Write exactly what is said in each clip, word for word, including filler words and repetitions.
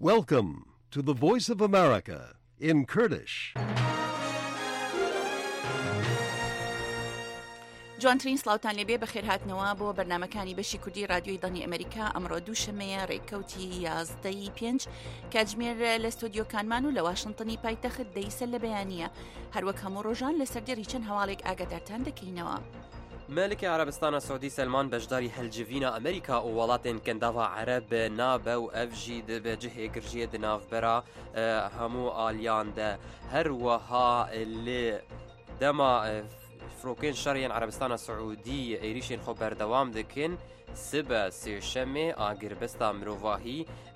Welcome to the Voice of America in Kurdish. جوانترین سلااوتان لێبێ بەخێر هاتنەوە بۆ بەرنامەکانی بەشی کوردی رادیۆی دڵنی ئەمریکا ئەمڕۆ دووشەمەیە ڕێککەوتی یازدەی پێنج کاتژمێر لە ستۆدیۆکانمان و لە واشنتنی پایتەخت دەیسە لە بەیانیە هەروەک هەموو ڕۆژان لە سەردێڕی چەند هەواڵێک ئاگادارتان دەکەینەوە. ملک عربستان سعودی سلمان بەشداری هەلجڤینە ئەمریکا و وڵاتên کەنداوا عەرب نابە و ئەڤ ژی دەبێ جهێگرژیە دناوبەرە هەموو ئالیان دە هەروەها لێ دەما فرۆکێن شەڕیان عربستانە سعودی ئێریشên خۆ بەردەوام دکن سبە سێشەمێ ئاگربەستا مرۆڤاهی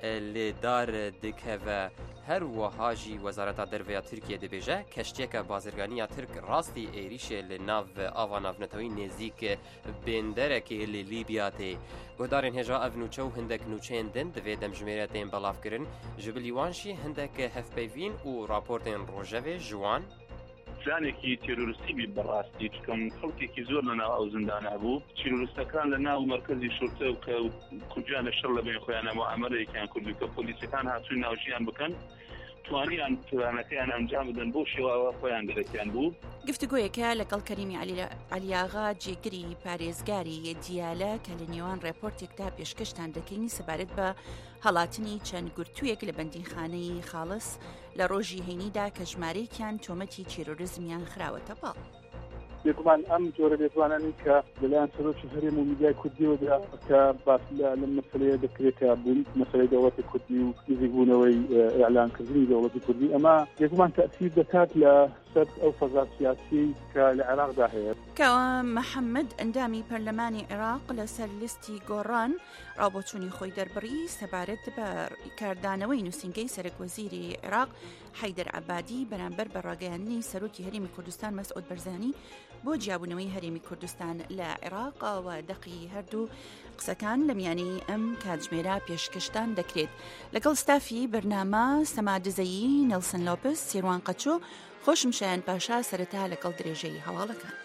لێدار دکەوە هەروەها ژی وەزارەتا دەرڤەیە تورکیە دەبێژە کەشتێکە بازرگانیە تورک ڕاستی ئێریشێ لە ناو ئاوا ناونەتەوەی نێزیک بێندەرێکی لە لیبیا تێ گۆدارên هێژا ئەڤ نوچە و هەندێک نوچەیان دن دەوێ دەمژمێرە تێن بەڵافکردن ji biliwanşî هەندێک هەفپەیڤین و راپۆرتên ڕۆژەوێ ژوان پلانێکی تێرۆریستی بی بەڕاستی چکەم خەڵکێکی زۆر لە ناو ئەو زندانە بوو تیرۆریستەکان لە ناو مەرکەزی شورتە و کە کوردیان لە شەڕ لە بین خۆیان مۆعامەلەیەکیان کردو کە پۆلیسەکان هاتووی ناوژیان بکەن توانیان پلانەکەیان ئەنجام بدەن بۆ شێواوە خۆیان دەرەکیان بوو. گفتگۆیەکە لەگەڵ کەریمی عەلیاغا جێگری پارێزگاری دیالە کە لە نێوان ڕێپۆرتێکدا پێشکەشتان دەکەینی سەبارەت بە هەڵاتنی چەند گورتوویەک لە بەندیخانەی خاڵس لە ڕۆژی هەینیدا کە ژمارەیەکیان تۆمەتی تیرۆریزمیان خراوەتە پاڵ. بێگومان ئەم جۆرە بێتوانانی کە لەلایەن سەرۆکی هەرێم و میدیای کوردیەوە کە باس لەم مەسەلەیە دەکرێتە بوون مەسەلەی دەوڵەتی کوردی و نزیکبوونەوەی ئیعلانکردنی دەوڵەتی کوردی ئەمە بێگومان تەئسیر دەکات لە سەر ئەو فەزا سیاسی کە لە عێراقدا هەیە. کەوە محەممەد ئەندامی پەرلەمانی عێراق لەسەر لیستی گۆڕان ڕابۆچوونی خۆی دەربڕی سەبارەت بە کاردانەوەی نووسینگەی سەرۆکوەزیری عێراق حەیدەر عەبادی بەرامبەر بە ڕاگەیاندنی سەرۆکی هەرێمی کوردستان مەسعود بەرزانی بۆ جیابوونەوەی هەرێمی کوردستان لە عێراق و دەقی هەردوو قسەکان لە میانەی ئەم کاتژمێرە پێشکەشتان دەکرێت لەگەڵ ستافی بەرنامە سەمادزەیی نەلسن لۆپس سێروان قەچۆ خۆشم شایان پاشا سەرەتا لەگەڵ درێژەی هەواڵەکان.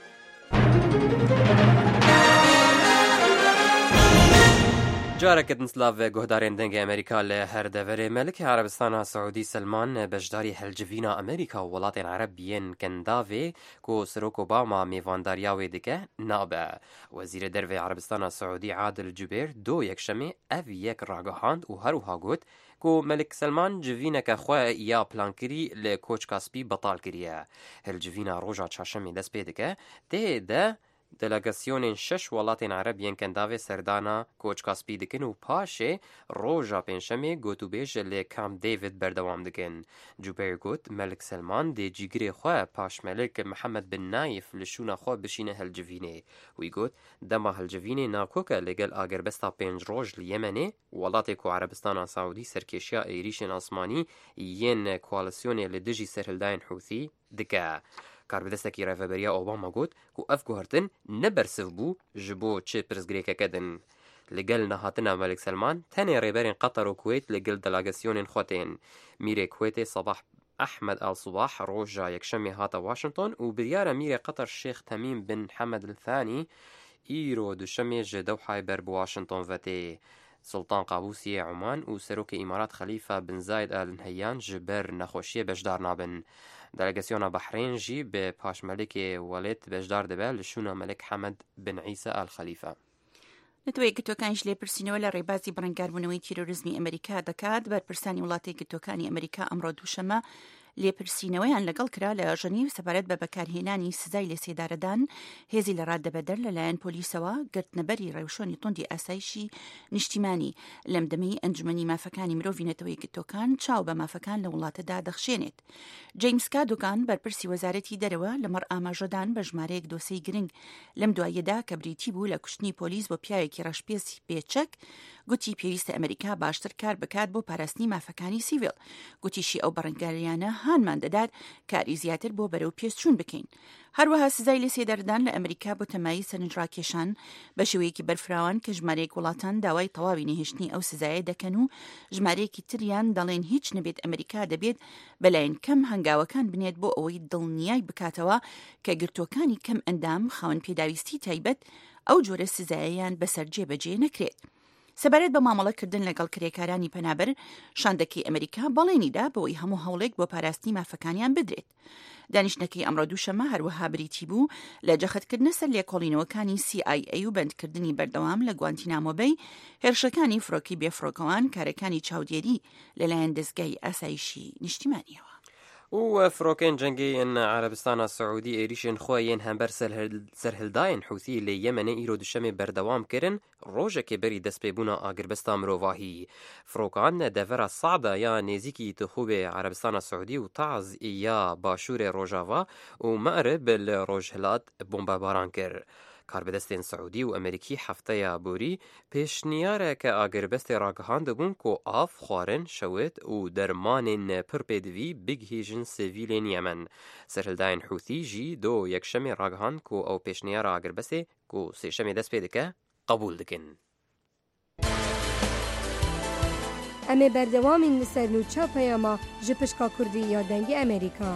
جارێکت سلااف گۆدارێن دەنگی ئەمریکا لە هەردەڤەرێ مەلکی عربستانە سعودی سلمان بەشداری هەلجڤینە ئەمریکا و وڵاتên عەرب بیên کەنداوێ کۆ سەرۆک ئۆباما میێڤانداریاوێ دکە نابە وەزیرە دەرڤێ عربستانە سعودی عادل جوبێر دۆ یەکشەمێ ئەڤ یەک ڕاگەهاند و هەروها گوت کو ملک سلمان جڤینەکە خۆ یا پلانکری لە کۆچکاسپی بەتاڵ کریە هەلجڤینە ڕۆژا چاشەمی دەست پێ دکە تێدە دەلەگەسیۆنên شەش وڵاتên عەرەبیên کەنداوێ سەردانە کۆچکاسپی دکن و پاشێ ڕۆژا پێنجشەمێ گوتوبێژ لێ کام دەیڤد بەردەوام دکن. جوبێر گوت مەلک سلمان دێ جیگرێ خۆ پاش مەلک محەممەد بن نایف لە شوونە خۆ بشینە هەلجڤینێ وی گوت دەما هەلجڤینێ ناکۆکە لەگەل ئاگەربەستا پێنج ڕۆژ لە یەمەنێ وڵاتێک و عەربستانە سعودی سەرکێشیە ئێریشên ئاسمانی یەن کوالیسیۆنێ لە دژی سەرهەلدایên حوثی دکە. کاربدەستێکی ڕێڤەبەریە ئۆباما گوت و ئەف گوهرتن نەبەرسف بوو ji بۆ چ پرسگرێکەکە دن لەگەل نەهاتنە مەلک سلمان تەنێ ڕێبەرên قەتەر و کوێیت لەگەل دەلاگەسیۆنên خۆتێن میرێ کوێتێ سەباح ئەحمەد ئەڵسوباح ڕۆژا یەکشەمێ هاتە واشنگتۆن و بریارە میرێ قەتەر شێخ تەمیم بن حەمەد الثانی ئیرۆ دووشەمێ ji دەوحای بەر بە واشنگتۆن ڤەتێ سڵتان قابوسیە عومان و سەرۆکی ئیمارات خەلیفە بن زاید ئال نهەیان ji ber نەخۆشیە بەشدار نابن. دەلەگەسیۆنە بەحرین ژی بە پاشمەلکێ وەلێت بەشدار دەبێت لە شوونە مەلک حەمەد بن عیسە ئال خەلیفە. نەتوەیە گرتوەکانیش لێپرسینەوە لە ڕێبازی بڕنگاربوونەوەی تیرۆریزمی ئەمریکا دەکات بەرپرسانی وڵاتی گرتوەکانی ئەمریکا ئەمڕۆ دووشەمە لێپرسینەوەیان لەگەڵ کرا لە ژەنیڤ سەبارەت بە بەکارهێنانی سزای لێسێدارەدان هێزی لە ڕاددەبەدەر لەلایەن پۆلیسەوە گرتنەبەری ڕێوشۆنی توندی ئاسایشی نیشتیمانی لەم دەمەی ئەنجومەنی مافەکانی مرۆڤی نەتەوەی گرتوەکان چاو بە مافەکان لە وڵاتەدا دەخشێنێت. جەیمس کادۆکان بەرپرسی وەزارەتی دەرەوە لەمەڕ ئاماژەدان بە ژمارەیەک دۆسەی گرنگ لەم دوایەدا کە بریتی بوو لە کوشتنی پۆلیس بۆ پیاوێکی ڕەشپێسی بێچەک گوتی پێویستە ئەمریکا باشتر کار بکات بۆ پاراستنی مافەکانی سیڤیل گوتیشی ئەو بەڕنگاریانە هانمان دەدات کاری زیاتر بۆ بەرەو پێشچوون بکەین. هەروەها سزای لێسێدەردان لە ئەمریکا بۆ تەمایی سەرنجڕاکێشان بە شێوەیەکی بەرفراوان کە ژمارەیەک وڵاتان داوای تەواوی نەهێشتنی ئەو سزایە دەکەن و ژمارەیەکی تریان دەڵێن هیچ نەبێت ئەمریکا دەبێت بەلایەن کەم هەنگاوەکان بنێت بۆ ئەوەی دڵنیای بکاتەوە کە گرتوەکانی کەم ئەندام خاوەن پێداویستی تایبەت ئەو جۆرە سزاییان بەسەر جێبەجێ نەکرێت. سەبارەت بە مامەڵەکردن لەگەڵ کرێکارانی پەنابەر شاندەکەی ئەمریکا بەڵێنیدا بۆی هەموو هەوڵێک بۆ پاراستنی مافەکانیان بدرێت. دانیشتنەکەی ئەمڕۆ دووشەمە هەروەها بریتی بوو لە جەختکردنە سەر لێکۆڵینەوەکانی سی ئای ئەی و بەندکردنی بەردەوام لە گوانتینامۆ بەی هێرشەکانی فڕۆکی بێفڕۆکەوان کارەکانی چاودێری لەلایەن دەستگای ئاسایشی نیشتیمانیەوە. و فڕۆکێن جەنگێن عەرەبستانە سعودی ئێریشن خۆیان هەمبەر سەرهەلدایەن حوثی لە یەمەنە ئیرۆ دوشەمێ بەردەوام کردن ڕۆژێکی بەری دەستپێبوونا ئاگربەستا مرۆڤاهی. فڕۆکان دەڤەرە سەعدا یا نێزیکی تخوبێ عەرەبستانە سعودی و تاز یا باشوورێ ڕۆژاوا و مەعرب لە ڕۆژهەلات بۆمبەباران کرد. کاربەدەستێن سعودی و ئەمریکی هەفتەیە بوری پێشنیارە کە ئاگربەستی ڕاگەهاندبوون کۆ ئاف خواردن شەوێت و دەرمانێن پڕ پێدوی بگهێژن سڤیلێن یەمەن. سەرهەلدایەن حوثی ژی دۆ یەکشەمێ ڕاگەهاند کۆ ئەو پێشنیارە ئاگربەستێ کۆ سێشەمێ دەست پێ دەکە قبول دکن. ئەمێ بەردەوامین لەسەر نووچە پەیاما ji pişka Kurdî ya dengê Amerîka.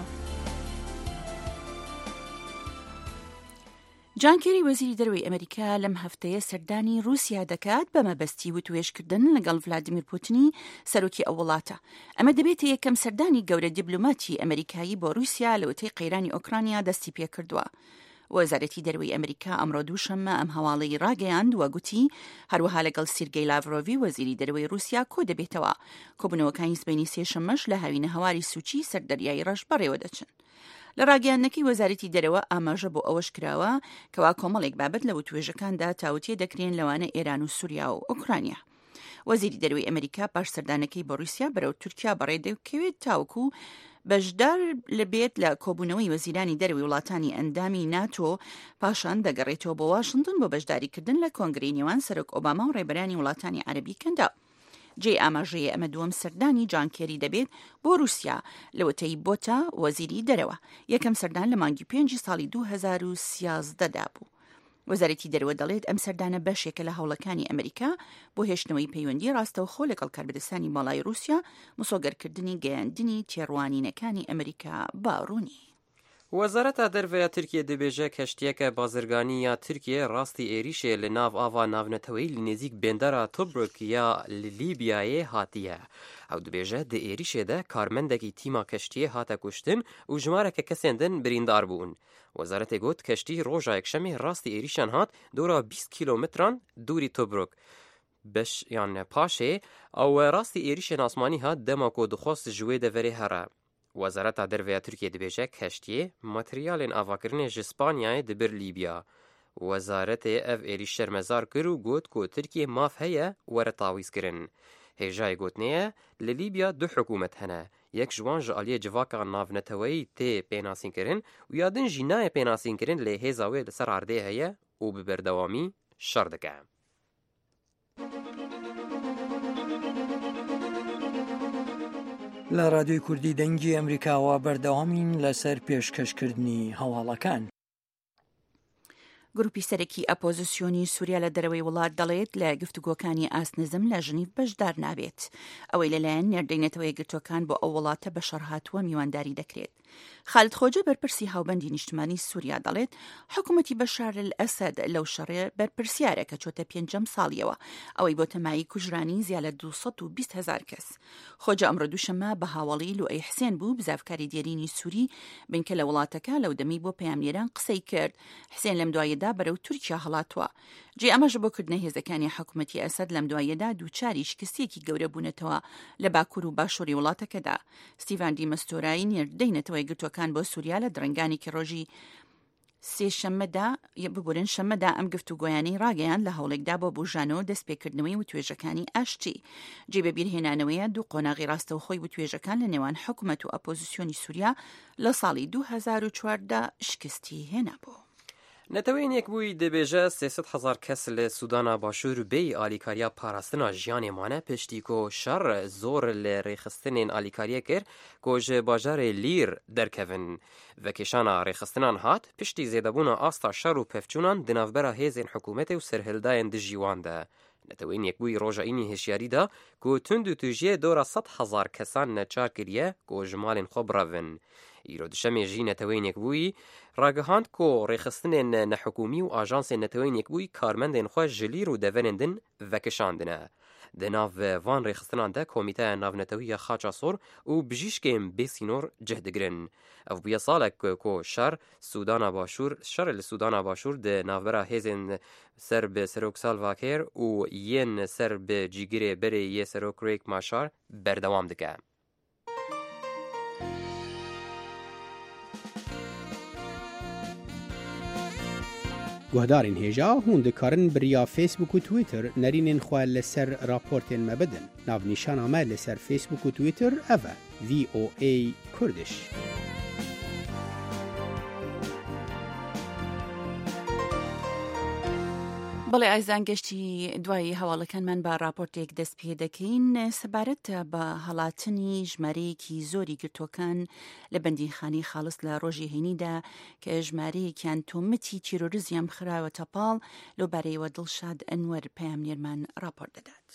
جان کێری وەزیری دەرەوەی ئەمریکا لەم هەفتەیە سەردانی رووسیا دەکات بە مەبەستی وتوێژکردن لەگەڵ ڤلادیمیر پوتینی سەرۆکی ئەو وڵاتە. ئەمە دەبێتە یەکەم سەردانی گەورە دیبلۆماتی ئەمریکایی بۆ رووسیا لە وتەی قەیرانی ئۆکرانیا دەستی پێ کردووە. وەزارەتی دەرەوەی ئەمریکا ئەمڕۆ دووشەممە ئەم هەواڵەی ڕاگەیاند وە گوتی هەروەها لەگەڵ سیرگەی لاڤرۆڤی وەزیری دەرەوەی رووسیا کۆ دەبێتەوە. کۆبوونەوەکانی سبەینی سێشەممەش لە هاوینە هەواری سوچی سەردەریایی ڕەش بەڕێوە دەچن. لە ڕاگەیاندنەکەی وەزارەتی دەرەوە ئاماژە بۆ ئەوەش کراوە کەوا کۆمەڵێک بابەت لە وتوێژەکاندا تاوتێ دەکرێن لەوانە ئێران و سووریا و ئوکرانیا. وەزیری دەرەوەی ئەمریکا پاش سەردانەکەی بە رووسیا بەرەو تورکیا بەڕێدەکەوێت تاوکو بەشدار لەبێت لە کۆبوونەوەی وەزیرانی دەرەوەی وڵاتانی ئەندامی ناتۆ پاشان دەگەڕێتەوە بۆ واشنگتن بۆ بەشداریکردن لە کۆنگرەی نێوان سەرۆک ئۆباما و ڕێبەرانی وڵاتانی عەرەبی کەندا. جێ ئاماژەیە ئەمە دووەم سەردانی جان کێری دەبێت بۆ رووسیا لەوەتەی بۆتە وەزیری دەرەوە. یەکەم سەردان لە مانگی پێنجی ساڵی دوو هەزار و سیازدەدا بوو. وەزارەتی دەرەوە دەڵێت ئەم سەردانە بەشێکە لە هەوڵەکانی ئەمریکا بۆ هێشتنەوەی پەیوەندی ڕاستەوخۆ لەگەڵ کاربەدەستانی ماڵای رووسیا مسۆگەرکردنی گەیاندنی تێڕوانینەکانی ئەمریکا باڕوونی. وەزارەتە دەرەوەیە تورکیە دەبێژە کەشتیەکە بازرگانی یا تورکیە ڕاستی ئێریشێ لە ناو ئاوا ناونەتەوەی لە نێزیک بێندەرە توبرۆک یا لیبیایە هاتیە. ئەو دەبێژە دە ئێریشێدە کارمەندێکی تیما کەشتیە هاتە کوشتن و ژمارەکە کەسێندن بریندار بوون. وەزارەتێ گوت کەشتی ڕۆژە یەکشەمێ ڕاستی ئێریشان هات دۆرە بیست کیلۆمتران دووری توبرۆک. بەش یان پاشێ ئەو ڕاستی ئێریشێن ئاسمانی هات دەما کۆ دخواست ژوێ دەڤەرێ هەرە. وەزارەتە دەرەوەیە تورکیە دەبێژە کەشتیە ماتریالێن ئاواکردنێ ژ ئیسپانیایە دەبر لیبیا. وەزارەتێ ئەv ئێریش شەرمەزار کرد و گوت کۆ تورکیە ماف هەیە وەرە تاویزکردن. هێژای گوتنەیە لە لیبیا دوو حکوومەت هەنە، یەک ژوان ژە ئالیە جڤاکە ناونەتەوەی تێ پێناسینکردن و یادن ژی نایە پێناسینکردن لێ هێزاوێ لەسەر ئاردێ هەیە و ببەردەوامی شەڕ دەکە. لە رادیۆی کوردی دەنگی ئەمریکاوە بەردەوامین لەسەر پێشکەشکردنی هەواڵەکان. گروپی سەرەکی ئەپۆزیسیۆنی سووریا لە دەرەوەی وڵات دەڵێت لە گفتوگۆکانی ئاسنزم لە ژنیڤ بەشدار نابێت. ئەوەی لەلایەن نێردەینەتەوەی گرتوەکان بۆ ئەو وڵاتە بە شەڕهاتووە میوانداری دەکرێت. خالد خۆجە بەرپرسی هاوبەندی نیشتمانی سووریا دەڵێت حکوومەتی بەشار ئەسەد لەو شەڕێ بەرپرسیارە کە چۆتە پێنجەم ساڵیەوە ئەوەی بۆ تەمایی کوژرانی زیاد لە دووسەد و بیست هەزار کەس. خۆجە ئەمڕۆ دووشەمە بە هاوڵی لوئەی حسێن بوو بزافکاری دیێرینی سووری بنکە لە وڵاتەکە لەو دەمی بۆ پەیامنێران قسەی کرد. حسێن لەم دوایەدا بەرەو تورکیا هەڵاتوە. جێ ئەمەش بۆ کردنە هێزەکانی حکوومەتی ئەسەد لەم دوایەدا دووچاری شکستێکی گەورە بوونەتەوە لە باکوور و باشووری وڵاتەکەدا. ستیڤان دیمەستۆرایی نێردەینەتەوەی گرتوەکان بۆ سووریا لە درنگانێکی ڕۆژی سێشەممەدا ببورن شەممەدا ئەم گفتوگۆیانەی ڕاگەیان لە هەوڵێکدا بۆ بژانەوە دەستپێکردنەوەی وتوێژەکانی ئاشتی. جێ بەبیرهێنانەوەیە دوو قۆناغی ڕاستەوخۆی وتوێژەکان لە نێوان حکوومەت و ئەپۆزیسیۆنی سووریا لە ساڵی دوو هەزار و چواردە شکستی هێنابوو. نەتەوەین یەک بووی دەبێژە سێسەد هەزار کەس لە سوودانا باشوور بێی ئالیکاریا پاراستنا ژیانێمانە پشتی کۆ شەڕ زۆر لە ڕێخستنێن ئالیکاریە کرد کۆژە باژارێ لیر دەرکەون. ڤەکێشانە ڕێخستنان هات پشتی زێدەبوونە ئاستا شەڕ و پەفچوونان دناوبەرە هێزێن حکوومەتێ و سەرهێلدایەن دژیواندا. نەتەوەین یەکبووی ڕۆژەئینی هێشیاریدا کۆ تند و توژیە دۆرە سەد هەزار کەسان نەچار کردیە کۆ ژمالێن خۆ بڕەڤن. ئیرۆ دوشەمێژی نەتەوەین یەکبووی ڕاگەهاند کۆ ڕێخستنێن نەحکومی و ئاژانسێن نەتەوەین یەکبووی کارمەندێن خۆ ژلیر و دەڤەرێندن ڤەکشاندنە. د ناو وان ڕێخستنان ده کۆمیتەیە ناونەتەویە خاچا سۆر و بژیشکێن بێسینۆر جه دەگرن. ئەو بویە ساڵێک کۆ شەر سوودانا باشوور شەر لە سوودانا باشوور د ناوبەرە هێزên سەر بە سەرۆک سالڤا کییر و یەن سەر بە جیگرێ بەرێ یە سەرۆک ڕێک ماشار بەردەوام دکە. گوهدارین هێژا هون دikarin biriya Facebook û Twitter nerînên xwe li ser raportên me bidin. Navnîşana me li ser Facebook û Twitter ev e V O A Kurdish. بەڵێ ئایزان گەشتی دوای هەواڵەکانمان بە راپۆرتێک دەست پێ دەکەین سەبارەت بە هەڵاتنی ژمارەیەکی زۆری گرتوەکان لە بەندیخانی خاڵس لە ڕۆژی هەینیدا کە ژمارەیەکیان تۆمەتی تیرۆریزم خراوە تەپاڵ لەوبارەیەوە دڵشاد ئەنوەر پەیامنێرمان راپۆرت دەدات.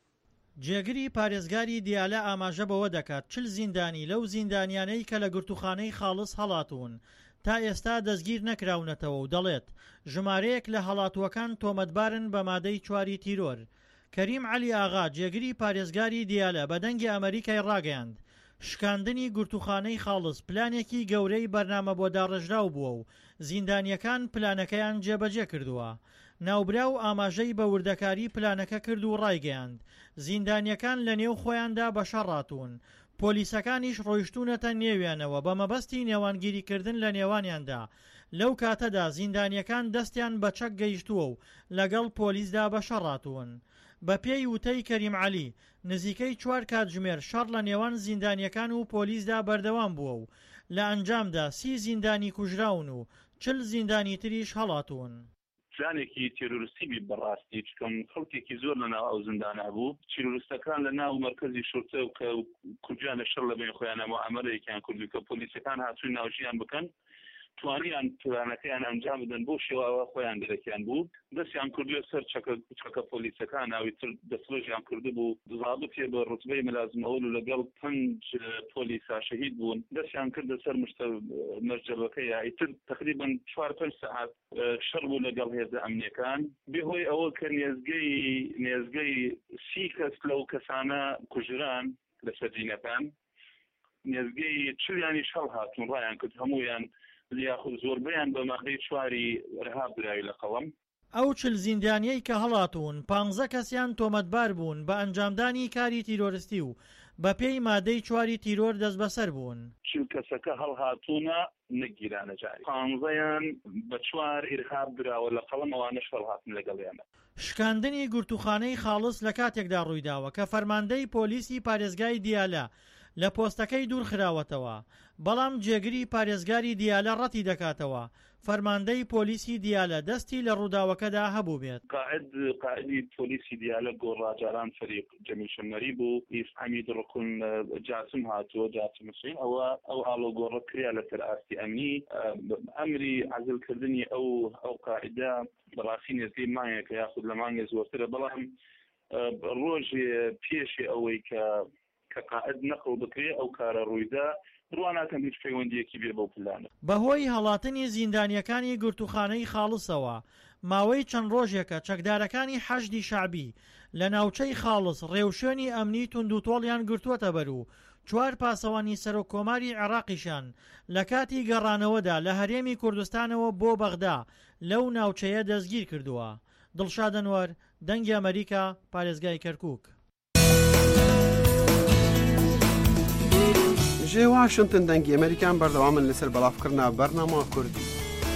جێگری پارێزگاری دیالە ئاماژە بەوە دەکات چل زیندانی لەو زیندانیانەی کە لە گرتوخانەی خاڵس هەڵاتون تا ئێستا دەستگیر نەکراونەتەوە و دەڵێت ژمارەیەک لە هەڵاتوەکان تۆمەتبارن بە مادەی چواری تیرۆر. کەریم عەلی ئاغا جێگری پارێزگاری دیالە بە دەنگی ئەمریکای ڕاگەیاند شکاندنی گرتوخانەی خاڵس پلانێکی گەورەی بەرنامە بۆ داڕژراو بووە و زیندانیەکان پلانەکەیان جێبەجێ کردووە. ناوبرا و ئاماژەی بە وردەکاری پلانەکە کرد و ڕایگەیاند زیندانیەکان لە نێو خۆیاندا بەشەڕاتون. پۆلیسەکانیش ڕۆیشتونەتە نێویانەوە بە مەبەستی نێوانگیریکردن لە نێوانیاندا. لەو کاتەدا زیندانیەکان دەستیان بە چەک گەیشتووە و لەگەڵ پۆلیسدا بەشەڕاتون. بە پێی وتەی کەریم عەلی نزیکەی چوار کاتژمێر شەڕ لە نێوان زیندانیەکان و پۆلیسدا بەردەوام بووە و لە ئەنجامدا سی زیندانی کوژراون و چل زیندانی تریش هەڵاتون. پلانێکی تێرۆریستی بی بەڕاستی چکەم خەڵکێکی زۆر لەناو ئەو زیندانە بوو. تیرۆریستەکان لە ناو مەرکەزی شورتە و کە کوردیان لە شەڕ لەبێن خۆیانە مۆعامەلەیەکیان کردو کە پۆلیسەکان هاتووی ناوژیان بکەن توانیان پلانەکەیان ئەنجام بدەن بۆ شێواوە خۆیان دەرەکیان بوو. دەستیان کردووە سەر چەکە پۆلیسەکان ناوی تر دەسڵۆژیان کرده بوو زابطێ بە ڕوتبەی ملازمەوەل و لەگەڵ پنج پۆلیسا شەهید بوون. دەستیان کردە سەر مشتە مەرجەبەکەی ئیتر تقریبا چوار پێنج سەعات شەڕ بوو لەگەڵ هێزە ئەمنیەکان بێهۆی ئەوە کە نێزگەی نێزگەی سی کەس لەو کەسانە کوژران لە سەردینەکان نێزگەی چلیانی شەڵ هاتون ڕایان کرد هەمویان یاخود زۆربیان بە مادەی چواری رەهاب براوی لە قەڵەم. ئەو چل زیندانیەی کە هەڵاتون پانزە کەسیان تۆمەتبار بوون بە ئەنجامدانی کاری تیرۆریستی و بە پێی مادەی چواری تیرۆر دەست بەسەر بوون. چل کەسەکە هەڵهاتوونە نەگیرانە جاری پانزەیان بە چوار ئیرهاب براوە لە قەڵەم ئەوانەش هەڵهاتن لەگەڵیانە. شکاندنی گرتوخانەی خاڵس لە کاتێکدا ڕوویداوە کە فەرماندەی پۆلیسی پارێزگای دیالە لە پۆستەکەی دوور خراوەتەوە بەڵام جێگری پارێزگاری دیالە ڕەتی دەکاتەوە فەرماندەی پۆلیسی دیالە دەستی لە ڕووداوەکەدا هەبوو بێت. قائد قائدی پۆلیسی دیالە گۆڕاجاران فەریق جەمیل شەمەری بوو ئیس حەمید ڕکن جاسم هاتووە جاسم حوسێن ئەوە ئەو ئاڵۆ گۆڕە کریا لەسەر ئاستی ئەمنی ئەمری عەزلکردنی ئەو ئەو قائدە بەڕاستی نێزگەی مانگێکە یاخود لە مانگێ زۆرترە بەڵام ڕۆژێ پێشی ئەوەی کە کە قائد نەقڵ بکرێ ئەو کارە ڕوویدا ڕواناکەم هیچ پەیوەندیەکی بێ بەو پلانە. بەهۆی هەڵاتنی زیندانیەکانی گرتوخانەی خاڵسەوە ماوەی چەند ڕۆژێکە چەکدارەکانی حەشدی شعبی لە ناوچەی خاڵس ڕێوشێنی ئەمنی توندوتۆڵیان گرتووەتە بەر و چوار پاسەوانی سەرۆکۆماری عێراقیشان لە کاتی گەڕانەوەدا لە هەرێمی کوردستانەوە بۆ بەغدا لەو ناوچەیە دەستگیر کردووە. دڵشاد ئەنوەر دەنگی ئەمریکا پارێزگای کەرکووک. ژێ واشنتن دەنگی ئەمریکان بەردەوامن لەسەر بەڵافکردنا بەرنامە کوردی.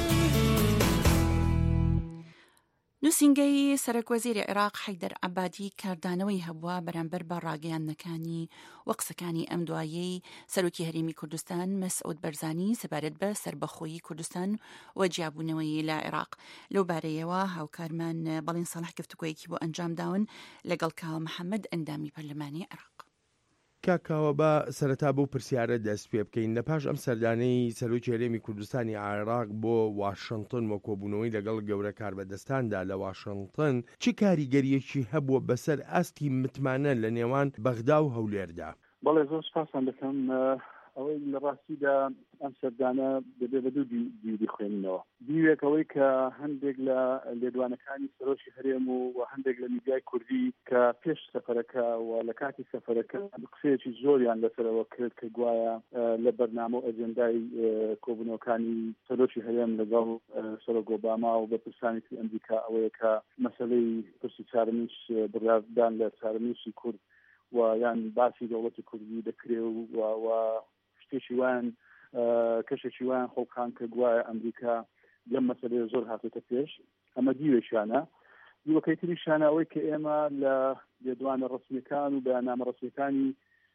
نووسینگەی سەرۆکوەزیری عێراق حەیدەر عەبادی کاردانەوەی هەبووە بەرامبەر بە ڕاگەیاندنەکانی و قسەکانی ئەم دوایەی سەرۆکی هەرێمی کوردستان مەسعود بەرزانی سەبارەت بە سەربەخۆیی کوردستان و جیابوونەوەی لە عێراق. لەو بارەیەوە هاوکارمان بەڵین ساڵح گفتوگۆیەکی بۆ ئەنجام داون لەگەڵ کاوە محەممەد ئەندامی پەرلەمانی عێراق. کاکاوە بە سەرەتا بۆ پرسیارە دەست پێ بکەین لە پاش ئەم سەردانەی سەرۆکی هەرێمی کوردستانی عێراق بۆ واشنتن وە کۆبوونەوەی لەگەڵ گەورە کاربەدەستاندا لە واشنتن چی کاریگەریەکی هەبووە بەسەر ئاستی متمانە لە نێوان بەغدا و هەولێردا؟ بەڵێ زۆر سپاسان دەکەم ئەوەی لە ڕاستیدا ئەم سەردانە دەبێت بە دوو دیوی خوێنینەوە. دیوێک ئەوەی کە هەندێک لە لێدوانەکانی سەرۆکی هەرێم و هەندێک لە میدیای کوردی کە پێش سەفەرەکە و لە کاتی سەفەرەکە قسەیەکی زۆریان لەسەرەوە کرد کە گوایە لە بەرنامە و ئەجێندای کۆبوونەوەکانی سەرۆکی هەرێم لەگەڵ سەرۆک ئۆباما و بە پرسانێکی ئەمریکا ئەوەیە کە مەسەلەی پرسی چارەمیش بڕاردان لە چارەمیشی کورد و یان باسی دەوڵەتی کوردی دەکرێ و شتێکی وان کەشێکی وان خۆڵخان کە گوایە ئەمریکا لەم مەسەلەیە زۆر هاتێتە پێش. ئەمە دیوێشانە. دیوەکەی تریشانە ئەوەی کە ئێمە لە لێدوانە ڕسمیەکان و بەیاننامە ڕسمیەکانی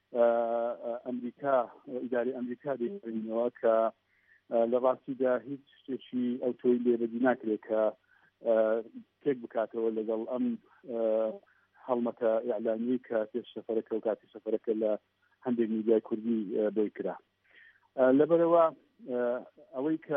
ئەمریکا ئیداری ئەمریکا دەیبینەوە کە لە ڕاستیدا هیچ شتێکی ئەو تۆی لێبەدی ناکرێت کە تێک بکاتەوە لەگەڵ ئەم هەڵمەتە ئیعلانی کە پێش سەفەرەکە و کاتی سەفەرەکە لە هەندێک میدیای کوردی بۆی کرا. لەبەرەوە ئەوەی کە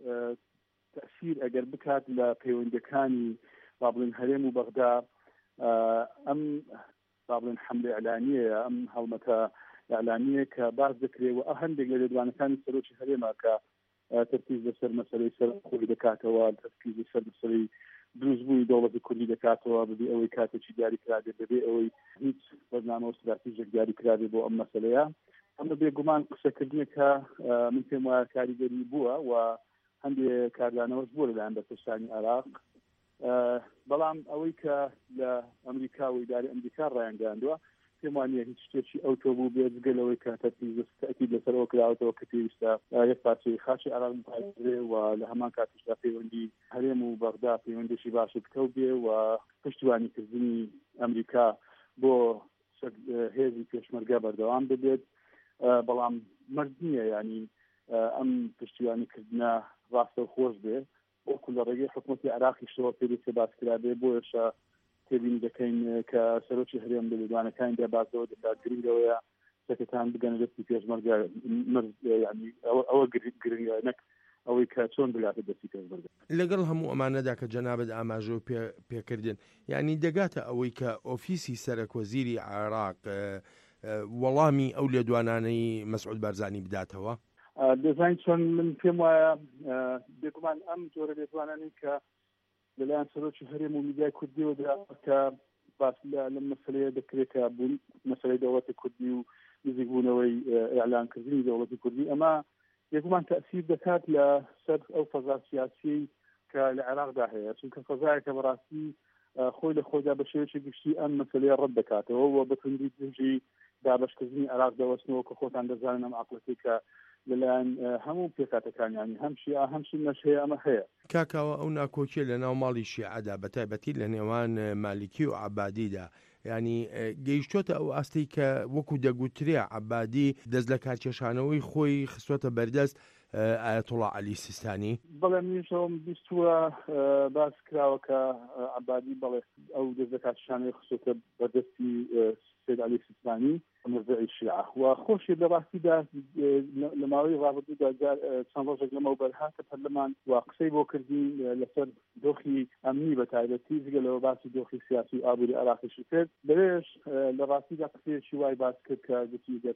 تەأثیر ئەگەر بکات لە پەیوەندەکانی بابڵین هەرێم و بەغدا ئەم بابڵین حملە ئیعلانیە ئەم هەڵمەتە ئیعلانیە کە باز دەکرێت و هەندێک لە لێدوانەکانی سەرۆکی هەرێما کە تەرکیز لەسەر مەسەلەی سەرخۆی دەکاتەوە تەرکیز لەسەر مەسەلەی دروستبووی دەوڵەتی کوردی دەکاتەوە ببێ ئەوەی کاتێکی دیاریکرابێ بەبێ ئەوەی هیچ بەرنامە و استراتیژێک دیاریکرابێ بۆ ئەم مەسەلەیە. ئەمە بێگومان قسەکردنێکە من پێم وایە کاریگەری بووە و هەندێک کاردانەوەش بووە لەلایەن بەرپرسانی عێراق، بەڵام ئەوەی کە لە ئەمریکا و ئیداری ئەمریکا ڕایانگەاندووە پێم وانییە هیچ شتێکی ئەو تۆ بوو بێت گەلەوەی کە تەرکیز لەسەرەوە کراوەتەوە کە پێویستە یەک پارچەی خاچی عێراق بپارێزرێ و لە هەمان کاتیشدا پەیوەندی هەرێم و بەغدا پەیوەندێکی باشی بکەوت بێ و پشتیوانیکردنی ئەمریکا بۆ هێزی پێشمەرگە بەردەوام ببێت. بەڵام مرد نییە ینی ئەم پشتیوانیکردنە ڕاستە و خۆش بێ وەکو لە ڕێگەی حکوومەتی عێراقی شەوە پێویستە باسکرابێ بۆیشە تێبینی دەکەین کە سەرۆکی هەرێم لە لێدوانەکانی دەباتەوە دەکات گرنگەوەیە سەکەتان بگەنە دەستی پێشمەرگە ینی ئەوە گرنگە نەک ئەوەی کە چۆن بلاتە دەستی پێشمەرگە. لەگەڵ هەموو ئەمانەدا کە جەنابەت ئاماژە و پێکردن یعنی دەگاتە ئەوەی کە ئۆفیسی سەرۆکوەزیری عێراق وەڵامی ئەو لێدوانانەی مەسعود بارزانی بداتەوە؟ دەزانین چۆن من پێم وایە بێگومان ئەم جۆرە لێدوانانی کە لەلایەن سەرۆکی هەرێم و میدیای کوردیەوە درا کە باس لەم مەسەلەیە دەکرێت کە بوون مەسەلەی دەوڵەتی کوردی و نزیکبوونەوەی ئیعلانکردنی دەوڵەتی کوردی ئەمە بێگومان تەأثیر دەکات لە سەر ئەو فەزا سیاسی کە لە عێراقدا هەیە، چونکە فەزایەکە بەڕاستی خۆی لە خۆیدا بە شێوەیەکی گشتی ئەم مەسەلەیە ڕەت دەکاتەوە و بەتوندی دژی دابەشکردنی عێراق دەوەستنەوە کە خۆتان دەزانن ئەم عەقڵەتی کە لەلایەن هەموو پێکاتەکانیانی هەم شیعە هەم سوننەش هەیە ئەمە هەیە. کاکاوە ئەو ناکۆکیە لە ناو ماڵی شیعەدا بەتایبەتی لە نێوان مالیکی و عەبادیدا ینی گەیشتۆتە ئەو ئاستی کە وەکو دەگوترێ عەبادی دەست لە کارکێشانەوەی خۆی خستۆتە بەردەست ئایەتوڵا عەلی سیستانی؟ بەڵێ منیشەوەم بیستووە باس کراوە کە عەبادی بەڵێ ئەو دەست لە کارکێشانەی خستۆتە بەردەستی سید عەلی سیستانی مرجعی شیعە و خۆشی لە ڕاستیدا لە ماوەی ڕابردوودا چەند ڕۆژێک لەمەوە بەرهاتە پەرلەمان و قسەی بۆ کردی لەسەر دۆخی ئەمنی بەتایبەتی جگەلەوە باسی دۆخی سیاسی و ئابووری عێراقیشی کرد. لەوێش لە ڕاستیدا قسەیەکی وای باس کرد کە گوتی دەت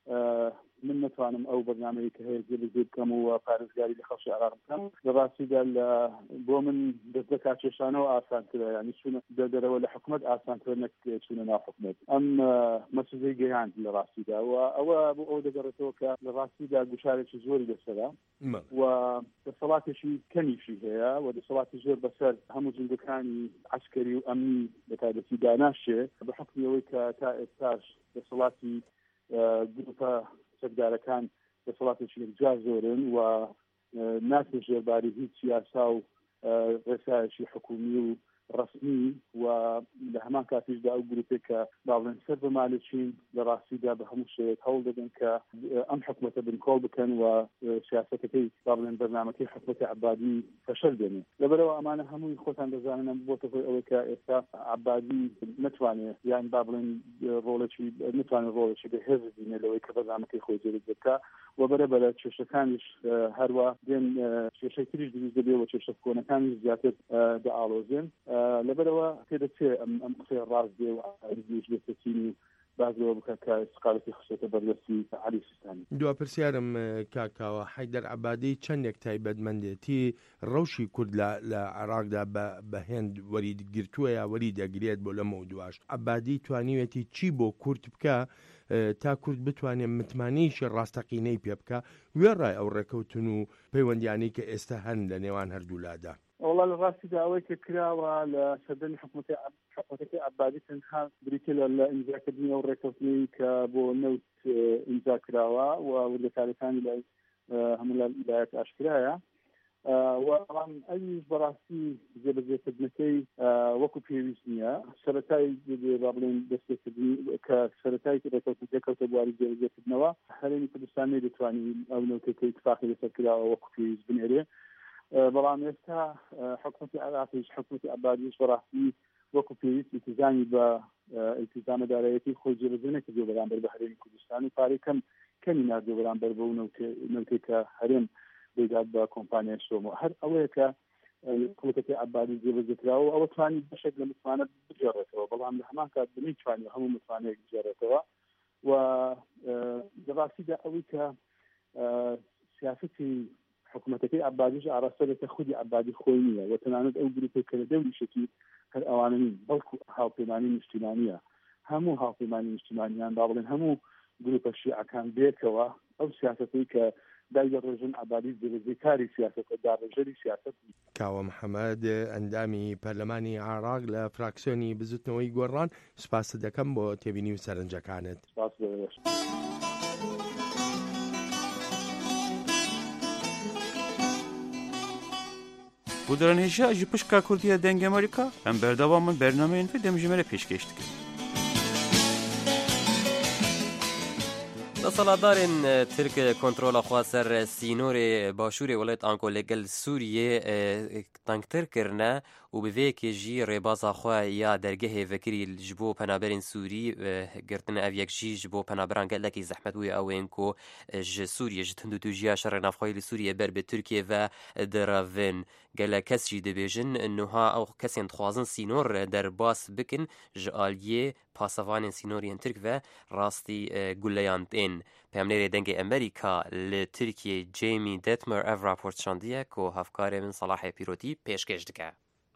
من نتوانم ئەو بەرنامەیە کە هەیە جێبەجێ بکەم و پارێزگاری لە خەڵکی عێراق بکەم. لە ڕاستیدا بۆ من دەست لە کارکێشانەوە ئاسانترە ینی چوونە دەرەوە لە حکوومەت ئاسانترە نەک چوونە ناو حکوومەت. ئەم مەسلەی گەیاند لە ڕاستیدا و ئەوە بۆ ئەو دەگەڕێتەوە کە لە ڕاستیدا گوشارێکی زۆری لەسەرە و دەسەڵاتێکی کەمیشی هەیە و دەسەڵاتی زۆر بەسەر هەموو جندەکانی عەسکەری و ئەمنی بەتایبەتی داناشێ بە حکمیەوەی کە تا ئێستاش دەسەڵاتی گروپە سەردارەکان دەسەڵاتێکی یەکجار زۆرن و ناچێت ژێرباری هیچ سیاسا و ڕێسایەکی حکومی و ڕسمی و لە هەمان کاتیشدا ئەو گروپێک کە باڵێن سەر بە مالێکین لە ڕاستیدا بە هەموو شێوەیەک هەوڵ دەدەن کە ئەم حکومەتە بنکۆڵ بکەن و سیاسەتەکەی باڵێن بەرنامەکەی حکومەتی عەبادی فەشەل بێنێ. لەبەرەوە ئەمانە هەمووی خۆتان دەزانن بۆتە هۆی ئەوەی کە ئێستا عەبادی نەتوانێت یان با بڵێن ڕۆڵێکی نتوانێت ڕۆڵێکی بەهێز بینێ لەوەی کە بەرنامەکەی خۆی جێبەجێ بکە و بەرەبەرە کێشەکانیش هەروە دێن کێشەی تریش دروست دەبێ و کێشە کۆنەکانیش زیاتر دەئاڵۆزێن. لەبەرەوە پێدەچێت ئەم قسەی ڕاست بێ و عەبادیش بێتەچینی بازەوە بکە کە استقالەتی خستێتە بەردەستی عەلی سیستانی. دوا پرسیارم کاکاوە حەیدەر عەبادی چەندێک تایبەتمەندێتی ڕەوشی کورد لە عێراقدا بە هێند وەریگرتووە یا وەری دەگرێت بۆ لەمە دوواش. عەبادی توانیوێتی چی بۆ کورد بکە تا کورد بتوانێت متمانیشی ڕاستەقینەی پێ بکە وێڕای ئەو ڕێکەوتن و پەیوەندیانی کە ئێستا هەن لە نێوان هەردوولادا. والله لە ڕاستیدا ئەوەی کە کراوە لە سەردەمی حکوومەتی عەبادی تەنها بریتە لە ئیمزاکردنی ئەو ڕێکەوتنەی کە بۆ نەوت ئیمزا کراوە و وردەکاریەکانی لای هەموو لایەک ئاشکرایە و ئەوان ئەویش بەڕاستی جێبەجێکردنەکەی وەکو پێویست نییە. سەرەتای با بڵێن دەستێکردنی کە سەرەتای ڕێکەوتنەکە کەوتە بواری جێبەجێکردنەوە هەرێمی کوردستان نەیدەتوانی ئەو نەوتەکەی اتفاقی لەسەر کراوە وەکو پێویست بنێرێ. بەڵام ئێستا حکوومەتی عێراقیش حکوومەتی عەبادیش بەڕاستی وەکو پێویست التیزامی بە التیزامەدارایەتی خۆی جێبەجێ نەکردووە بەرامبەر بە هەرێمی کوردستان و پارەی کەم کەمی ناردووە بەرامبەر بەو نەوتەی کە هەرێم بێداد بە کۆمپانیای شۆمۆ. هەر ئەوەیە کە حکوومەتی عەبادی جێبەجێکراوە ئەوە توانی بەشێک لە متمانەت بجێڕێتەوە بەڵام لە هەمان کات نەیتوانی هەموو متمانەیەک بجێڕێتەوە و لەڕاستیدا ئەوەی کە سیاسەتی حکوومەتەکەی عەبادیش ئاراستەرێکە خودی عەبادی خۆی نییە و تەنانەت ئەو گروپی کە لە دەوریشتی هەر ئەوانە نین بەڵکو هاوپەیمانی نیشتیمانیە. هەموو هاوپەیمانی نیشتیمانیان با بڵێن هەموو گروپە شیعەکان بێتەوە ئەو سیاسەتەی کە دای دەڕێژن عەبادی جێبەجێکاری سیاسەتە داڕێژەری سیاسەت. کاوە محەممەد ئەندامی پەرلەمانی عێراق لە فراکسیۆنی بزوتنەوەی گۆڕان سوپاس دەکەم بۆ تێبینی و سەرنجەکانت. سپاس بەوەش. Bu dönemde ji pişka Kurdiya deng Amerika em berdewamın bernameyên ve demjimere pêşkêş dikin. دەسەڵاتدارên ترک کۆنترۆلا خوا سەر سینۆرê باشوورê وڵات ئانکۆ لەگەل سووریê تەنگتر kirine û bi vêyekê jî rêbaza xwe ya dergehê vekirî ji bo penaberên Sûrî girtine ev yek jî ji bo penaberan gelekî zehmet wê ew ên ku ji Sûriye ji tundûtûjiya şerê navxwayî li Sûriye ber bi Tirkiye ve diravin. Gelek kes jî dibêjin niha ew kesên dixwazin sînor derbas bikin ji aliyê pasevanên sînoriyên Tirk ve rastî guleyan tên. Peyamnêrê dengê Amerîka li Tirkiye Jamie Detmer ev raport şandiye ku hevkarê min Salahê Pîrotî pêşkêş dike.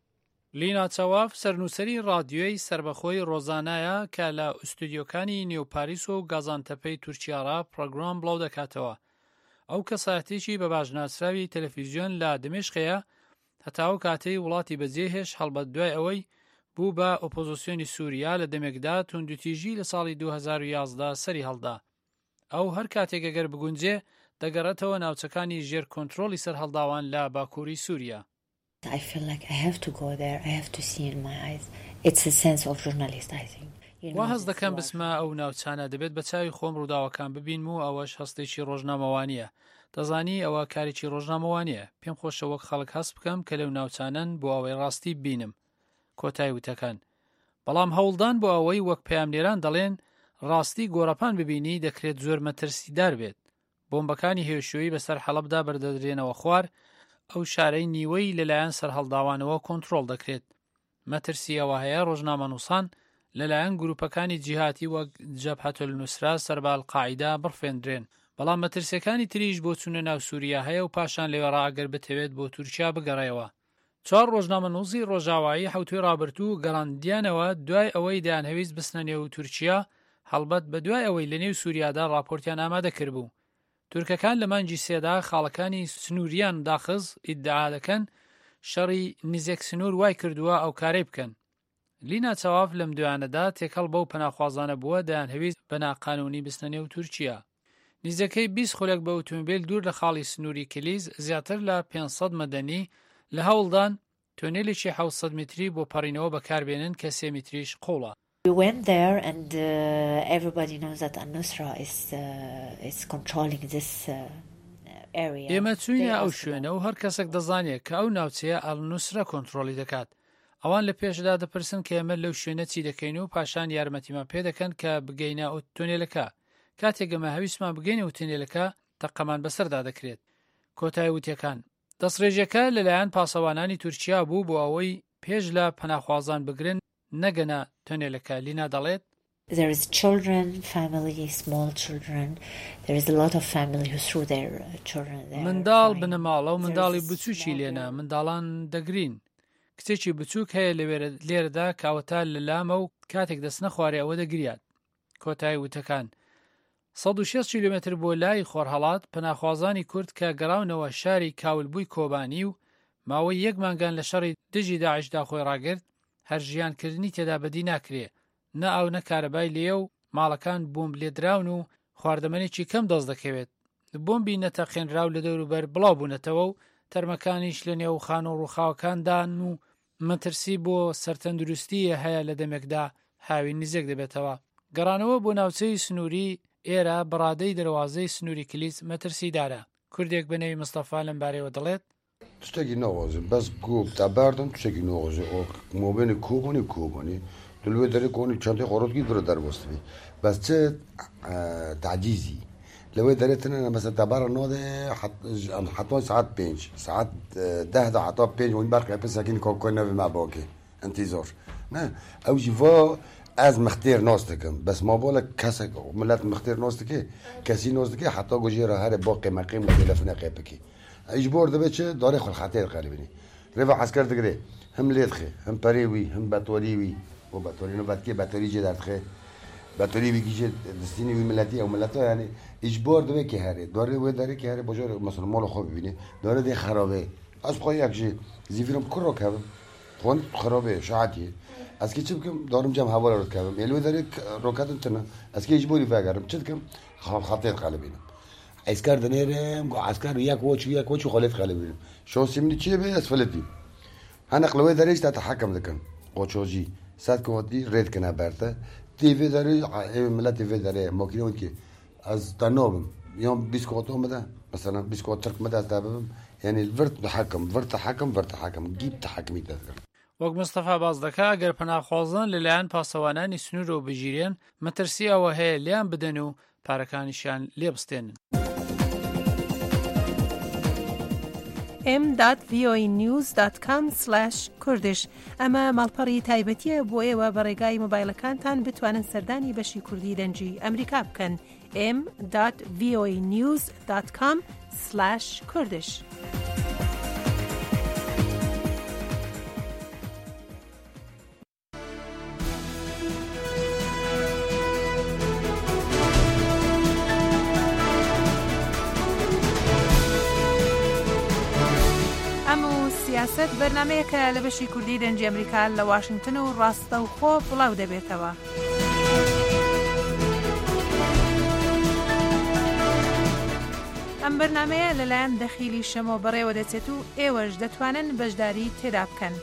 لینا چاواف سەرنووسەری رادیۆی سربەخۆی ڕۆزانایە کە لە ئوستودیۆکانی نیوپاریس و گازانتەپەی تورکیاڕا پڕۆگرام بڵاو دەکاتەوە. ئەو کەسایەتێکی بە باشناسراوی تەلەڤیزیۆن لە دمشقەیە هەتاو کاتەی وڵاتی بەجێهێش هەڵبەت دوای ئەوەی بوو بە ئۆپۆزیسیۆنی سووریا لە دەمێکدا توندوتیژی لە ساڵی دوو هەزار و یازدە سەری هەڵدا. ئەو هەر کاتێک ئەگەر بگونجێ دەگەڕێتەوە ناوچەکانی ژێر کۆنترۆلی سەرهەڵداوان لە باکووری سووریا. I feel like I have to go there. I have to see in my eyes. It's a sense of journalist, I think. وا هەست دەکەم بسمە ئەو ناوچانە دەبێت بە چاوی خۆم ڕووداوەکان ببین و ئەوەش هەستێکی ڕۆژنامەوانیە. دەزانی ئەوە کارێکی ڕۆژنامەوانیە. پێم خۆشە وەک خەڵک هەست بکەم کە لەو ناوچانن بۆ ئەوەی ڕاستی بینم. کۆتای وتەکان. بەڵام هەوڵدان بۆ ئەوەی وەک پەیامنێران دەڵێن ڕاستی گۆڕەپان ببینی دەکرێت زۆر مەترسیدار بێت. بۆمبەکانی هێوشویی بەسەر حەڵەبدا بەردەدرێنەوە خوار ئەو شارەی نیوەی لەلایەن سەرهەڵداوانەوە کۆنترۆڵ دەکرێت. مەترسی ئەوە هەیە ڕۆژنامەنووسان لەلایەن گروپەکانی جیهاتی وەک جەبهەتول نوسرا سەربال قاعیدا بڕفێندرێن. بەڵام مەترسیەکانی تریش بۆ چوونە ناو سووریا هەیە و پاشان لێوەڕا ئەگەر بتەوێت بۆ تورکیا بگەڕێەوە. چوار ڕۆژنامەنووسی ڕۆژاوایی حوتوی ڕابرتوو گەڕاندیانەوە دوای ئەوەی دەیانهەویست بستنە نێو تورکیا هەڵبەت بە دوای ئەوەی لە نێو سووریادا ڕاپۆرتیان ئامادە کرد بوو. تورکەکان لە مانگی سێدا خاڵەکانی سنووریان داخز ئیدعا دەکەن شەڕی نزیک سنوور وای کردووە ئەو کارەی بکەن. لینا چاواف لەم دوایانەدا تێکەڵ بەو پەناخوازانە بووە دەیانهەویست بە ناقانونی بستنە نێو تورکیا. نزیکەی بیست خولێک بە ئۆتۆمبیل دوور لە خاڵی سنووری کلیز زیاتر لە پێنج سەد مەدەنی لە هەوڵدان تۆنێلێکی حەوت سەد متری بۆ پەڕینەوە بەکاربێنن کە سێ متریش قوڵە. We went there and uh, everybody knows that al-Nusra is, uh, is controlling this uh, area. ئێمە چوینە ئەو شوێنە و هەر کەسێک دەزانێت کە ئەو ناوچەیە ئەل-نوسرا کۆنترۆلی دەکات. ئەوان لە پێشدا دەپرسن کە ئێمە لەو شوێنە چی دەکەین و پاشان یارمەتیمان پێ دەکەن کە بگەینە ئەو تۆنێلەکە. کاتێک ئەمە هەویستمان بگەینە ئەو تۆنێلەکە تەقەمان بەسەردا دەکرێت. کۆتای وتیەکان دەستڕێژەکە لەلایەن پاسەوانانی تورکیا بوو بۆ ئەوەی پێش لە پەناخوازان بگرن نەگەنە تۆنێلەکە. لینا دەڵێت There is children, family, small children. There is a lot of family who threw their uh, children there. منداڵ بنەماڵە و منداڵی بچووکی لێنە منداڵان دەگرین. کچێکی بچووک هەیە لێرەدا کاوەتا لە لامە و کاتێک دەستنە خوارێ ئەوە دەگریات. کۆتایی وتەکان سەد و شەش کیلۆمەتر بۆ لای خۆرهەڵات پەناخوازانی کورد کە گەڕاونەوە شاری کاولبووی کۆبانی و ماوەی یەک مانگان لە شەڕی دژی داعشدا خۆی ڕاگرت هەر ژیانکردنی تێدا بەدی ناکرێ نە ئەو نە کارەبای لێ و ماڵەکان بۆمب لێدراون و خواردەمەنێکی کەم دەست دەکەوێت بۆمبی نەتەقێنراو لە دەوروبەر بڵاو بوونەتەوە و تەرمەکانیش لە نێو خان و ڕووخاوەکاندان و مەترسی بۆ سەرتەندروستیە هەیە لە دەمێکدا هاوی نزیک دەبێتەوە. گەڕانەوە بۆ ناوچەی سنووری ئێرە بەڕادەی دەواازەی سنووری کلیس مەترسیدارە. کوردێک بەنەوی مستەفا لەم بارەیەوە دەڵێت تشتێکی ناوازە بەس گوب تا بەردم تشتێکی ناوازە مۆبێنی کۆبوونی کۆبوونی دلوێ دەرێ کۆنی چەندی خۆڕۆتگی درە دەربەستبی بەس چ تعجیزی لەوەی دەرێتنە مەسە تەبارە نۆدێ حتما ساعت پێنج ساعت دەهدا حتا پێنج وین بەرقی پێسەکین کۆکۆی نەوی مابۆکێ ئەنتی زۆر نه ئەو ژیڤۆ ئەز مختێر نۆز دەکەم بەس مابۆلە کەسێک ملەت مختێر نۆز دەکێ کەسی نۆز دەکێ حتا گۆژێرە هەرێ بۆ قیمەقیم و تێلەفنە قێپەکێ ئەیش بۆر دەبێت چێ دارێ خۆڵخاتێر قەلبنی رێڤە عسکەر دەگرێ هەم لێتخێ هەم پەرێوی هەم بەتۆریوی بۆ بەتۆرینە بەتکێ بەتۆری جێ دەرتخێ بەتۆریوی گیژێ دەستینی وی ملەتی ئەو ملەتە یعنی ئیش بۆر دەوێکی هەرێ دوارێ وێ دەرێکی هەرێ بۆ جۆر مەسەڵ مۆڵە خۆ ببینێ دوارە دێ خەرابێ ئەس خۆ یەکژێ زیڤرم کوڕۆ کەبم خۆن خەرابێ شعاتیە ئەسکی چ بکەم دارم جەم هەوڵە ڕکەبم ئێلوێ دەرێ ڕۆکاتن تنە ئەسکی هیچ بۆری ڤاگەرم چ دکەم خەڵخاتێر قەلبینم ئەسکار دەنێرم عسکار یەک وەچ یەک وەچ و خۆلێت قەلبینم شۆسی منی چیە بێ ئەسفلەتی هەنەق لەوەی دەرێش تا تەحەکەم دەکەن قۆچۆژی سات کۆتی ڕێدکەنا بەرتە تیڤێ دەرێ ملە تیڤێ دەرێ مۆکینەوەی کێ ئەس تەنۆبم یۆم بیسکۆتۆ مەدە مەسەلا بیسکۆت ترک مەدا تا ببم یعنی ڤرت تەحەکەم ڤرت تەحەکەم ڤرت تەحەکەم گیب تەحەکمی دەکەم وەک مستەفا باز دەکا ئەگەر پەناخوازان لەلایەن پاسەوانانی سنوورەوە بژیرێن مەترسی ئەوە هەیە لیان بدەن و پارەکانیشیان لێ بستێنن. ام دات وی او ای نیوز دات کام سلاش کوردش ئەمە ماڵپەڕی تایبەتیە بۆ ئێوە بە ڕێگای مۆبایلەکانتان بتوانن سەردانی بەشی کوردی دەنجی ئەمریکا بکەن ام دات وی او ای نیوز دات کام سلاش کوردش. سیاست بەرنمەیەکە لە بەشی کوردی دەنجی ئەمریکا لە واشنگتن و ڕاستە و خۆ بڵاو دەبێتەوە. ئەم بەرنمەیە لەلایەن دەخیلی شەمۆ بەڕێوە دەچێت و ئێوەش دەتوانن بەشداری تێدا بکەن.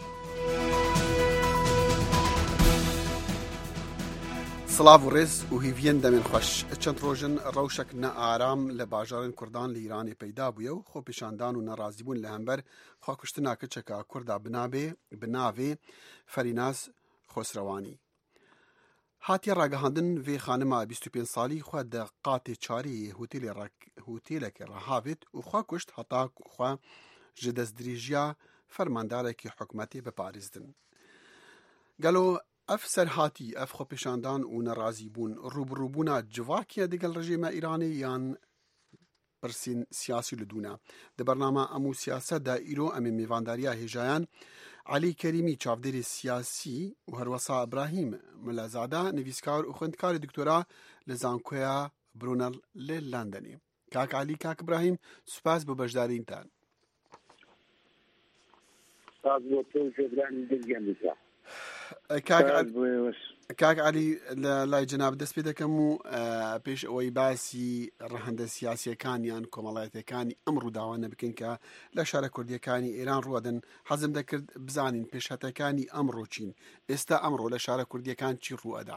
سڵاو و ڕێز و هیڤێن دەمێن خۆش چەند ڕۆژن ڕەوشێک نەئارام لە باژارن کوردان لە ئیرانی پەیدا بووە و خۆپیشاندان و نەڕازیبوون لە هەمبەر خواکوشتنا کچێکە کووردا بنابێ بناوێ فەریناز خۆسرەوانی هاتیە ڕاگەهاندن vê خانما بیست و پێنج ساڵی خوا دە قاتێ چاری هوتێلێکی ڕەهاوێت و خواکوشت هەتا خوا ji destdirêjiya fermandarekî حکومەتê bipارێزدin. Gelo ev serhatî ev xwepêşandan û nerazîbûn rûbirûbûna civakiye digel rejîma Îranê yan pirsên siyasî li dûne. Di bername em û siyaset de îro em ê mêvandariya hêjayan Elî Kerîmî çavdêrê siyasî û herwesa İbrahîm Milezade nivîskar û xwendekarê doktora li Zankoya Brunel li Londonê. Kak Elî Kak İbrahîm spas bi beşdarîn te. کاک علی لای جناب دەست پێ دەکەم و پێش ئەوەی باسی ڕەهەندە سیاسیەکانیان کۆمەڵایەتەکانی ئەم ڕووداوانە بکەین کە لە شارە کوردیەکانی ئێران ڕوادن حەزم دەکرد بزانین پێشهەتەکانی ئەمڕۆ چین ئێستا ئەمڕۆ لە شارە کوردیەکان چی ڕوئەدا؟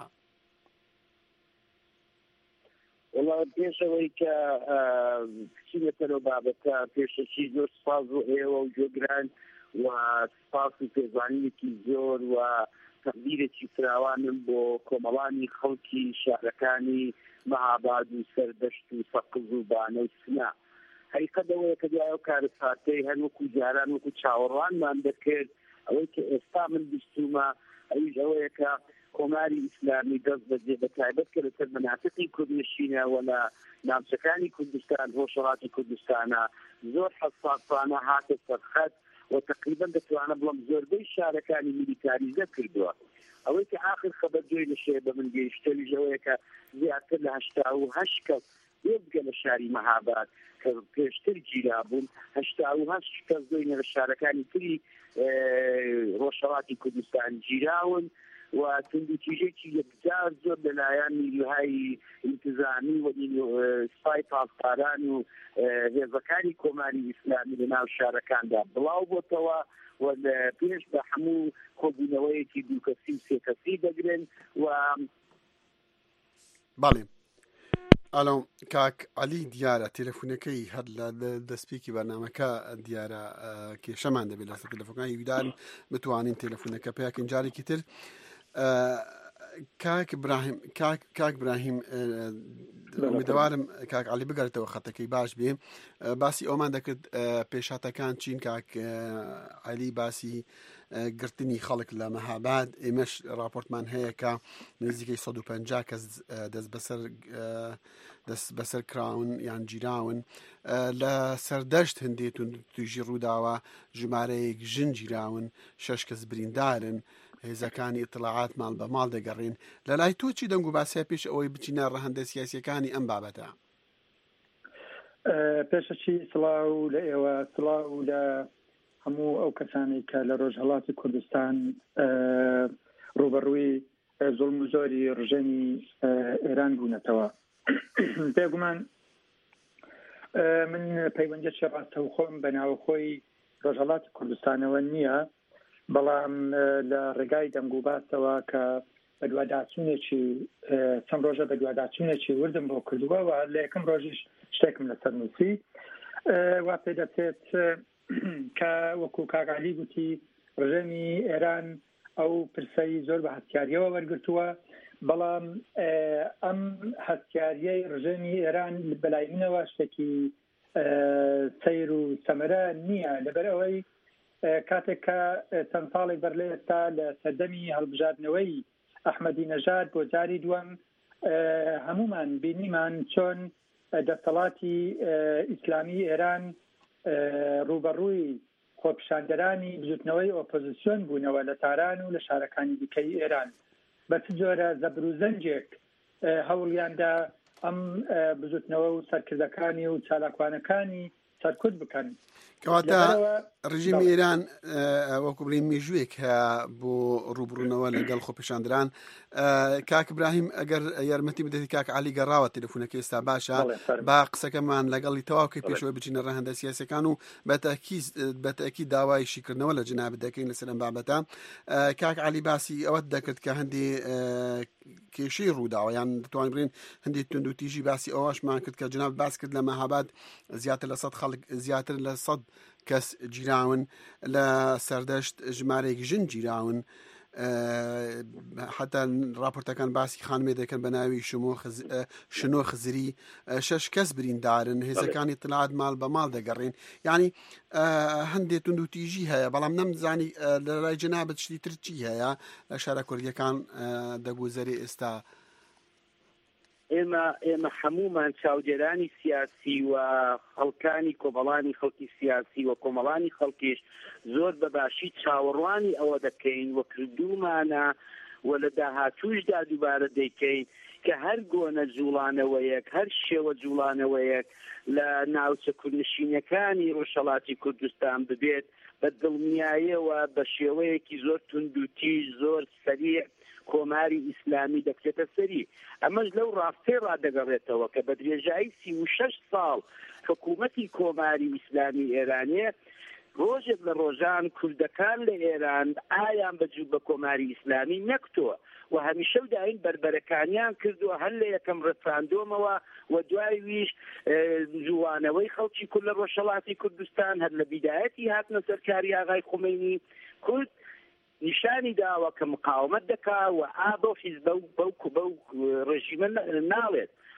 وڵا پێشەوەی کە بچینەتەرەوە بابەتە پێشەکی زۆر سپاس بۆ ئێوە و جۆگران و سپاس و پێزانینێکی زۆر و تەقدیرێکی فراوانم بۆ کۆمەڵانی خەڵکی شارەکانی مەهاباد و سەردەشت و سەقز و بانە و سنا حقیقەتەوەیە کە دیایە و کارە ساتەی هەر وەکو جاران وەکو چاوەڕوانمان دەکرد ئەوەی کە ئێستا من بیستومە ئەویش ئەوەیە کە کۆماری ئیسلامی دەست بەجێ بە تایبەت کە لەسەر مناطقی کوردنشینە و لە ناوچەکانی کوردستان هۆشەڵاتی کوردستانە زۆر حەساسانە هاتە سەرخەت و تقریبا دەتوانە بڵم زۆربەی شارەکانی میلیتاریزە کردووە. ئەوەی کە آخر خەبەرجێی لە شێ بە من گەیشتەویش ئەوەیە کە زیاتر لە هەشتا و هەشت کەس بێزگە لە شاری مەهاباد کە پێشتر گیرا بوون هەشتا و هەشت کەس دوێنێ لە شارەکانی تری ڕۆژهەڵاتی کوردستان گیراون و توندوتیژێکی یەکجار زۆر لەلایەن نیروهای ئینتیزامی و سپای پاسداران و هێزەکانی کۆماری ئیسلامی لە ناو شارەکاندا بڵاو بۆتەوە و پێش بە هەموو کۆبوونەوەیەکی دوو کەسی و سێ کەسی دەگرن و باڵێ ئەڵۆ کاک عەلی دیارە تێلەفۆنەکەی هەر لە دەستپێکی بەرنامەکە دیارە کێشەمان دەبێت لە تەلەفۆنەکانی ویدارن بتوانین تێلەفۆنەکە پێیاکەین جارێکی تر. کاک براهیم کاک براهیم ئومیدوارم کاک عەلی بگەڕێتەوە خەتەکەی باش بێ. باسی ئەومان دەکرد پێشاتەکان چین. کاک عەلی باسی گرتنی خەڵک لە مەهاباد ئێمەش راپۆرتمان هەیە کە نزیکەی سەد و پەنجا کەس دەست بەسەر دەست بەسەر کراون یان گیراون. لە سەردەشت هەندێک تویژی ڕووداوە ژمارەیەک ژن گیراون، شەش کەس بریندارن، هێزەکانی ئیطلاعات ماڵ بە ماڵ دەگەڕین. لە لای تۆ چی دەنگ و باسیە پێش ئەوەی بچینە ڕەهەندە سیاسیەکانی ئەم بابەتە؟ پێشەچی سڵاو لە ئێوە سڵاو لە هەموو ئەو کەسانی کە لە ڕۆژهەڵاتی کوردستان ڕوبەڕووی زوڵم و زۆری ڕژێمی ئێران بوونەتەوە. بێگومان من پەیوەندیەکی ڕاستەوخۆم بە ناوخۆی ڕۆژهەڵاتی کوردستانەوە نییە، بەڵام لە ڕێگای دەنگ و باسەوە کە بە دوواداچوونێکی چەند ڕۆژە بە دوواداچوونێکی وردم بۆ کردووە و لە یەکەم ڕۆژیش شتێکم لەسەر نووسی وا پێ دەچێت کە وەکو کاک عەلی گوتی ڕژێمی ئێران ئەو پرسەی زۆر بە هەستیاریەوە وەرگرتووە، بەڵام ئەم هەستیاریەی ڕژێمی ئێران بەلای منەوە شتێکی سەیر و سەمەرە نییە، لەبەر ئەوەی کاتێک کە چەند ساڵێک بەرلێ ئێستا لە سەردەمی هەڵبژاردنەوەی ئەحمەدی نەژاد بۆ جاری دووەم هەمومان بینیمان چۆن دەسەڵاتی ئیسلامی ئێران ڕوبەڕووی خۆپیشاندەرانی بزوتنەوەی ئۆپۆزیسیۆن بوونەوە لە تاران و لە شارەکانی دیکەی ئێران. بە چ جۆرە زەبر و زەنجێک هەوڵیاندا ئەم بزوتنەوە و سەرکردەکانی و چالاکوانەکانی سەرکوت بکەن. کەواتە ڕژیمی ئێران وەکو بڵێن مێژوویەک بۆ ڕوبڕوونەوە لەگەڵ خۆپیشاندران. کاک براهیم ئەگەر یارمەتی بدەیت کاک عەلی گەڕاوە تەلەفۆنەکەی ئێستا باشە با قسەکەمان لەگەڵی تەواوکەی پێشەوە بچینە ڕەهەندە سیاسیەکان و بەتەکی داوای شیکردنەوە لە جنابەت دەکەین لەسەر ئەم بابەتە. کاک عەلی باسی ئەوەت دەکرد کە هەندێ کێشەی ڕووداوە یان دەتوانین بڵێن هەندێک توند و تیژی باسی ئەوەشمان کرد کە جناب باس کرد لە مەهاباد زیاتر لە سەد خەڵک زیاتر لە سەد کەس گیراون، لە سەردەشت ژمارەیەک ژن گیراون، حتا راپۆرتەکان باسی خانمێ دەکەن بە ناوی شنۆ خزری، شەش کەس بریندارن، هێزەکانی ئیطلاعات ماڵ بە ماڵ دەگەڕین. یعنی هەندێک توند و تیژی هەیە، بەڵام نەمزانی لە لای جەنابەت شتی تر چی هەیە لە شارە کوردیەکان دەگوزەرێ ئێستا. ئێمە ئێمە هەمومان چاودێرانی سیاسی و خەڵکانی کۆمەڵانی خەڵکی سیاسی و کۆمەڵانی خەڵکیش زۆر بەباشی چاوەڕوانی ئەوە دەکەین و کردومانە و لە داهاتووشدا دووبارە دەیکەین کە هەر گۆنە جوڵانەوەیەک هەر شێوە جوڵانەوەیەک لە ناوچە کوردنشینەکانی ڕۆژهەڵاتی کوردستان ببێت بە دڵنیاییەوە بە شێوەیەکی زۆر تند و تیژ زۆر سەریع کۆماری ئیسلامی دەکرێتە سەری. ئەمەش لەو ڕاستەی ڕادەگەڕێتەوە کە بە درێژایی سی و شەش ساڵ حکوومەتی کۆماری ئیسلامی ئێرانیە ڕۆژێک لە ڕۆژان کوردەکان لە ئێران ئایان بەجوو بە کۆماری ئیسلامی نەکتووە و هەمیشە و دایم بربەرەکانیان کردووە هەر لە یەکەم ڕفراندۆمەوە و دوای ویش جوانەوەی خەڵکی کورد لە ڕۆژهەڵاتی کوردستان هەر لە بیدایەتی هاتنە سەرکاری ئاغای خومەینی کورد نیشانی داوە کە مقاومەت دەکا و ئا بەو حیزبە و بەو ڕژیمە ناڵێت،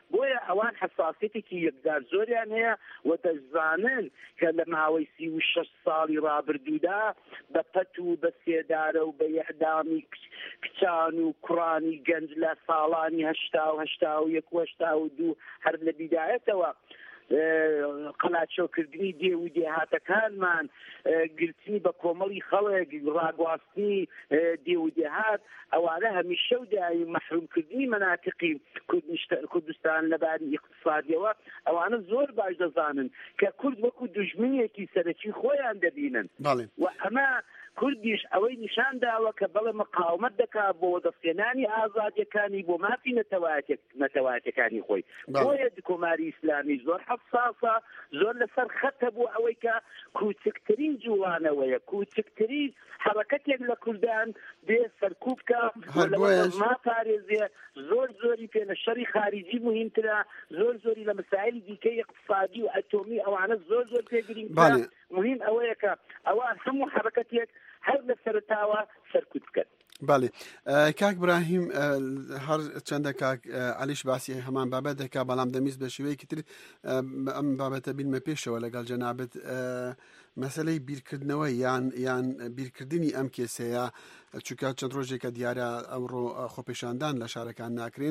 بۆیە ئەوان حساسیتێکی یەکدار زۆریان هەیە و دەزانن کە لە ماوەی سی و شەش ساڵی ڕابردوودا بە پەت و بە سێدارە و بە یەحدامی کچان و کوڕانی گەنج لە ساڵانی هەشتا و هەشتا و یەک و هەشتا و دوو هەر لە بیدایەتەوە قەلاچۆکردنی دێ و دێهاتەکانمان گرتنی بە کۆمەڵی خەڵک ڕاگواستنی دێ و دێهات ئەوانە هەمیشە و داوی مەحرومکردنی مەناتقی کوردستان لەباری اقتصادیەوە ئەوانە زۆر باش دەزانن کە کورد وەکو دوژمنێکی سەرەکی خۆیان دەبینن و ئەمە کوردیش ئەوەی نیشان داوە کە بەڵێ مقاومەت دەکات بۆ دەستێنانی ئازادیەکانی بۆ مافی نەتەوایەتەکانی خۆی بۆیە کۆماری ئیسلامی زۆر حەساسە زۆر لەسەر خەتە بۆ ئەوەی کە کوچکترین جوڵانەوەیە کوچکترین حرەکەتێک لە کوردان بێ سەرکوب بکە ما پارێزێ زۆر زۆری پێ لە شەڕی خارجی مهمترە زۆر زۆری لە مەسائلی دیکەی اقتصادی و ئەتۆمی ئەوانە زۆر زۆر پێگرین مهم ئەوەیە کە ئەوان هەموو حرەکەتێک هەر لە سەرتاوە سەرکوت بکەن. باڵێ کاک براهیم هەر چەندە کاک علیش باسی هەمان بابەت دەکا بەڵام دەمیست بە شێوەیەکی تر ئەم بابەتە بینمە پێشەوە لەگەڵ جەنابەت مەسەلەی بیرکردنەوەی یان یان بیرکردنی ئەم کێسەیە چونکە چەند ڕۆژێکە دیارە ئەمڕۆ خۆپێشاندان لە شارەکان ناکرێن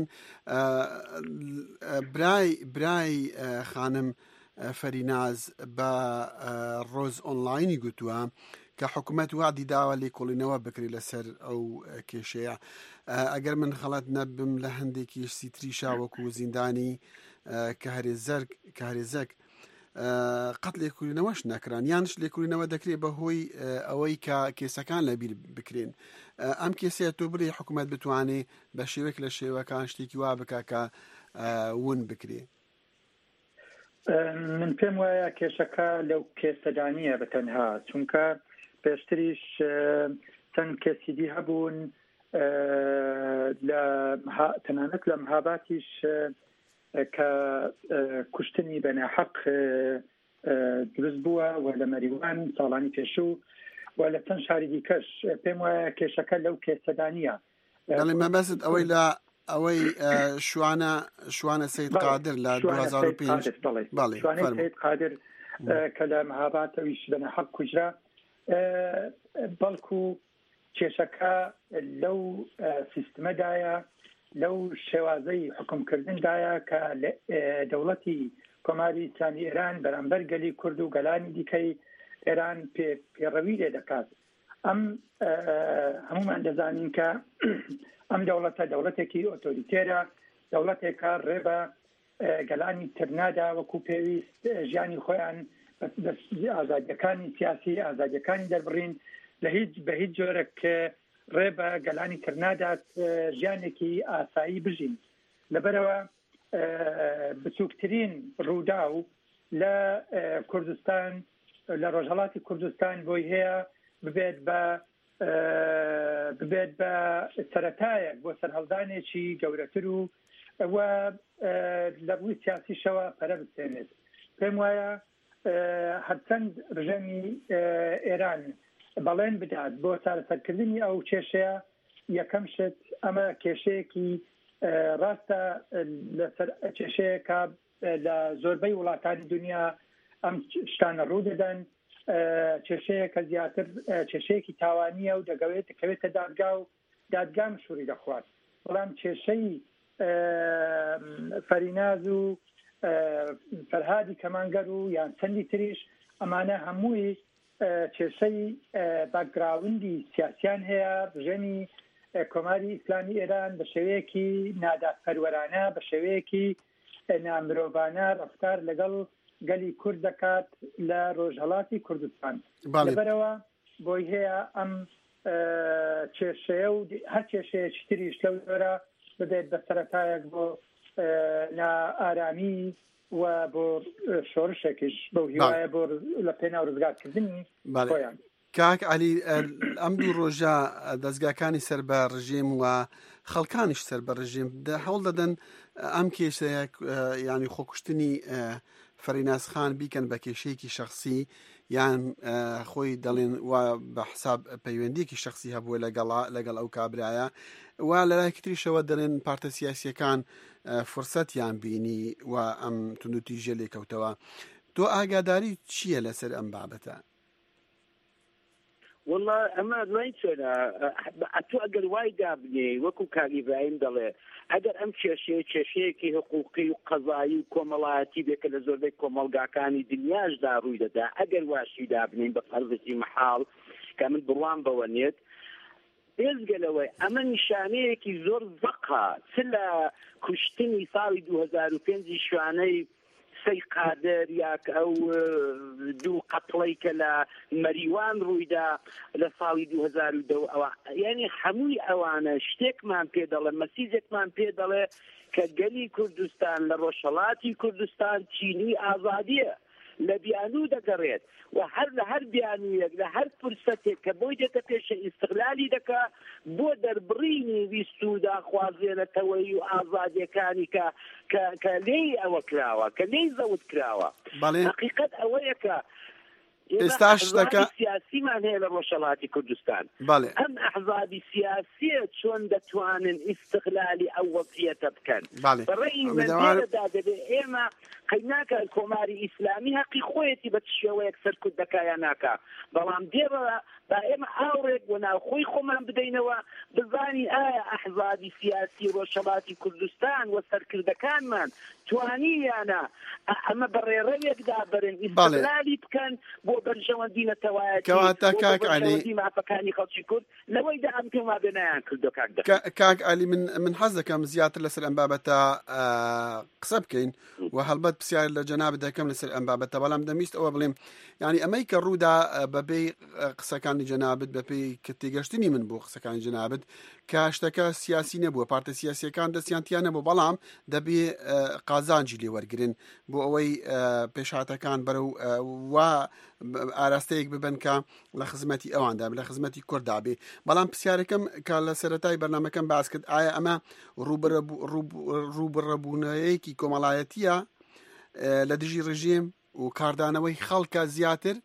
برای برای خانم فەریناز بە ڕۆز ئۆنلاینی گوتووە کە حکوومەت وعدی داوە لێکۆڵینەوە بکرێت لەسەر ئەو کێشەیە ئەگەر من خەڵەت نەبم لە هەندێکی سیتری شاوەکو زیندانی کە هەرێزەرگ کە هەرێزەک قەت لێکۆڵینەوەش نەکران یانش لێکۆڵینەوە دەکرێت بەهۆی ئەوەی کە کێسەکان لەبیر بکرێن ئەم کێسەیە تۆ بڵێ حکوومەت بتوانێت بە شێوەیەک لە شێوەکان شتێکی وا بکە کە ون بکرێ. من پێم وایە کێشەکە لەو کێسەدانیە بەتەنها چونکە پێشتریش چەند کێسیدی هەبوون لە تەنانەت لە مهاباتیش کە کوشتنی بەناحەق دروست بووە و لە مەریوان ساڵانی پێشوو و لە چەند شاری دیکەش پێم وایە کێشەکە لەو کێسەدانیە. دەڵێ مەبەست ئەوەی لە ئەوەی شوانە شوانە سید قادر لە دوو هەزار و پێنج شوانەی سید قادر کە لە مهاباتەویش بەناحەق کوژرا بەڵکو کێشەکە لەو سیستمەدایە لەو شێوازەی حکومکردندایە کە دەوڵەتی کۆماری ئیسلامی ئێران بەرامبەر گەلی کورد و گەلانی دیکەی ئێران پێڕەوی لێ دەکات. ئەم هەمومان دەزانین کە ئەم دەوڵەتە دەوڵەتێکی ئۆتۆریتێرە دەوڵەتێکە ڕێبە گەلانی ترنادا وەکو پێویست ژیانی خۆیان ئازادیەکانی سیاسی ئازادیەکانی دەربڕین لە هیچ بە هیچ جۆرەك ڕێبە گەلانی ترنادات ژیانێکی ئاسایی بژین لەبەرەوە بچووکترین ڕوودا و لە کوردستان لە ڕۆژهەڵاتی کوردستان بۆی هەیە ببێت بە ببێت بە سەرەتایەک بۆ سەرهەڵدانێکی گەورەتر و ئەوە لە بووی سیاسیشەوە پەرە بسێنێت. پێم وایە هەرچەند ڕژەمی ئێران بەڵێن بدات بۆ چارەسەرکردنی ئەو کێشەیە یەکەم شت ئەمە کێشەیەکی ڕاستە لەسەر کێشەیەکە لە زۆربەی وڵاتانی دنیا ئەم شتانە ڕوو دەدەن کێشەیە کە زیاتر کێشەیەکی تاوانیە و دەگەوێت کەوێتە دادگا و دادگام شووری دەخوات بەڵام کێشەی فەریناز و فەرهادی کەمانگەر و یان چەندی تریش ئەمانە هەمووی کێشەی باکگراوندی سیاسیان هەیە بژێنی کۆماری ئیسلامی ئێران بە شێوەیەکی نادادپەروەرانە بە شێوەیەکی نامرۆڤانە ڕەفتار لەگەڵ گەلی کورد دەکات لە ڕۆژهەڵاتی کوردستان لەبەرەوە بۆی هەیە ئەم کێشەیە و هەر کێشەیەکی تریش لەو جۆرە بدێت بە سەرەتایەک بۆ نائارامی و بۆ شۆڕشێکیش بەو هیوایە بۆ لە پێناو ڕزگارکردنی خۆیان. کاک علی ئەم دوو ڕۆژە دەستگاکانی سەر بە ڕژیم و خەڵکانیش سەر بە ڕژیم هەوڵ دەدەن ئەم کێشەیە ینی خۆکوشتنی فەریناز خان بیکەن بە کێشەیەکی شخصی یان خۆی دەڵێن وا بە حساب پەیوەندیەکی شخصی هەبووە لەگەڵ لەگەڵ ئەو کابرایە وا لەلای تریشەوە دەڵێن پارتە سیاسیەکان فرسەتیان بینی و ئەم توندوتیژە لێکەوتەوە. تۆ ئاگاداری چییە لەسەر ئەم بابەتە؟ والله ئەمە دوای چۆنە ئەتۆ ئەگەر وای دابنێ وەکو کاک ئیبراهیم دەڵێ ئەگەر ئەم کێشەیە کێشەیەکی حقوقی و قەزایی و کۆمەڵایەتی بێکە لە زۆربەی کۆمەڵگاکانی دنیاشدا ڕووی دەدا ئەگەر واشی دابنین بە فەرزێکی مەحاڵ کە من بڕوان بەوە نێت بێزگەلەوەی ئەمە نیشانەیەکی زۆر زەقا چ لە کوشتنی ساڵی دوو هەزار و پێنجی شوانەی سەی قادر یاک ئەو دوو قەتڵەی کە لە مەریوان ڕوویدا لە ساڵی دوو هەزار و دە ئەوە یعنی هەمووی ئەوانە شتێکمان پێ دەڵێ مەسیجێکمان پێ دەڵێ کە گەلی کوردستان لە ڕۆژهەڵاتی کوردستان چینی ئازادیە لە بیانوو دەگەڕێت و هەر لە هەر بیانوویەک لە هەر فرسەتێک کە بۆی دێتە پێشە ئیستقلالی دەکا بۆ دەربڕینی ویست و داخوازێنەتەوەی و ئازادیەکانی کە کە لێی ئەوە کراوە کە لێی زەوت کراوە. حقیقەت ئەوەیە کە ئێستا شتەکە سیاسیمان هەیە لە ڕۆژهەڵاتی کوردستان. ئەم ئەحزابی سیاسیە چۆن دەتوانن ئیستقلالی ئەو وەزعیەتە بکەن. بەڕێی من دێرەدا دەبێ ئێمە قەیناکە کۆماری ئیسلامی حەقی خۆیەتی بە شێوەیەک سەرکوت دەکا یا ناکا، بەڵام دێرەوە با ئێمە ئاوڕێک بۆ ناوخۆی خۆمان بدەینەوە بزانی ئایا ئەحزابی سیاسی ڕۆژهەڵاتی کوردستان و سەرکردەکانمان توانییانە ئەمە بەڕێڕەوێکدا بەرن ئیستقلالی بکەن بۆ بەرژەوەندینەتەوایەتی بۆ مافەکانی خەڵکی کورد لەوەیدا ئەم پێما بێنیان کردو. کاک عەلی من من حەز دەکەم زیاتر لەسەر ئەم بابەتە قسە بکەین و هەڵبەت پرسیار لە جەنابەت دەکەم لەسەر ئەم بابەتە، بەڵام دەمویست ئەوە بڵێم یعنی ئەمەی کە ڕوودا بەبێ قسەکانی جەنابەت بەپێی کە تێگەشتنی من بۆ قسەکانی جەنابەت کە شتەکە سیاسی نەبووە، پارتە سیاسیەکان دەستیانتیان نەبوو، بەڵام دەبێ قازانجی لێ وەرگرن بۆ ئەوەی پێشهاتەکان بەرەو وا ئاراستەیەک ببن کە لە خزمەتی ئەواندا لە خزمەتی کورددا بێ. بەڵام پرسیارەکەم کە لە سەرەتای بەرنامەکەم باس کرد ئایا ئەمە ڕووبەڕەبوونەیەکی کۆمەڵایەتیە لە دژی ڕژیم و کاردانەوەی خەڵکە زیاتر؟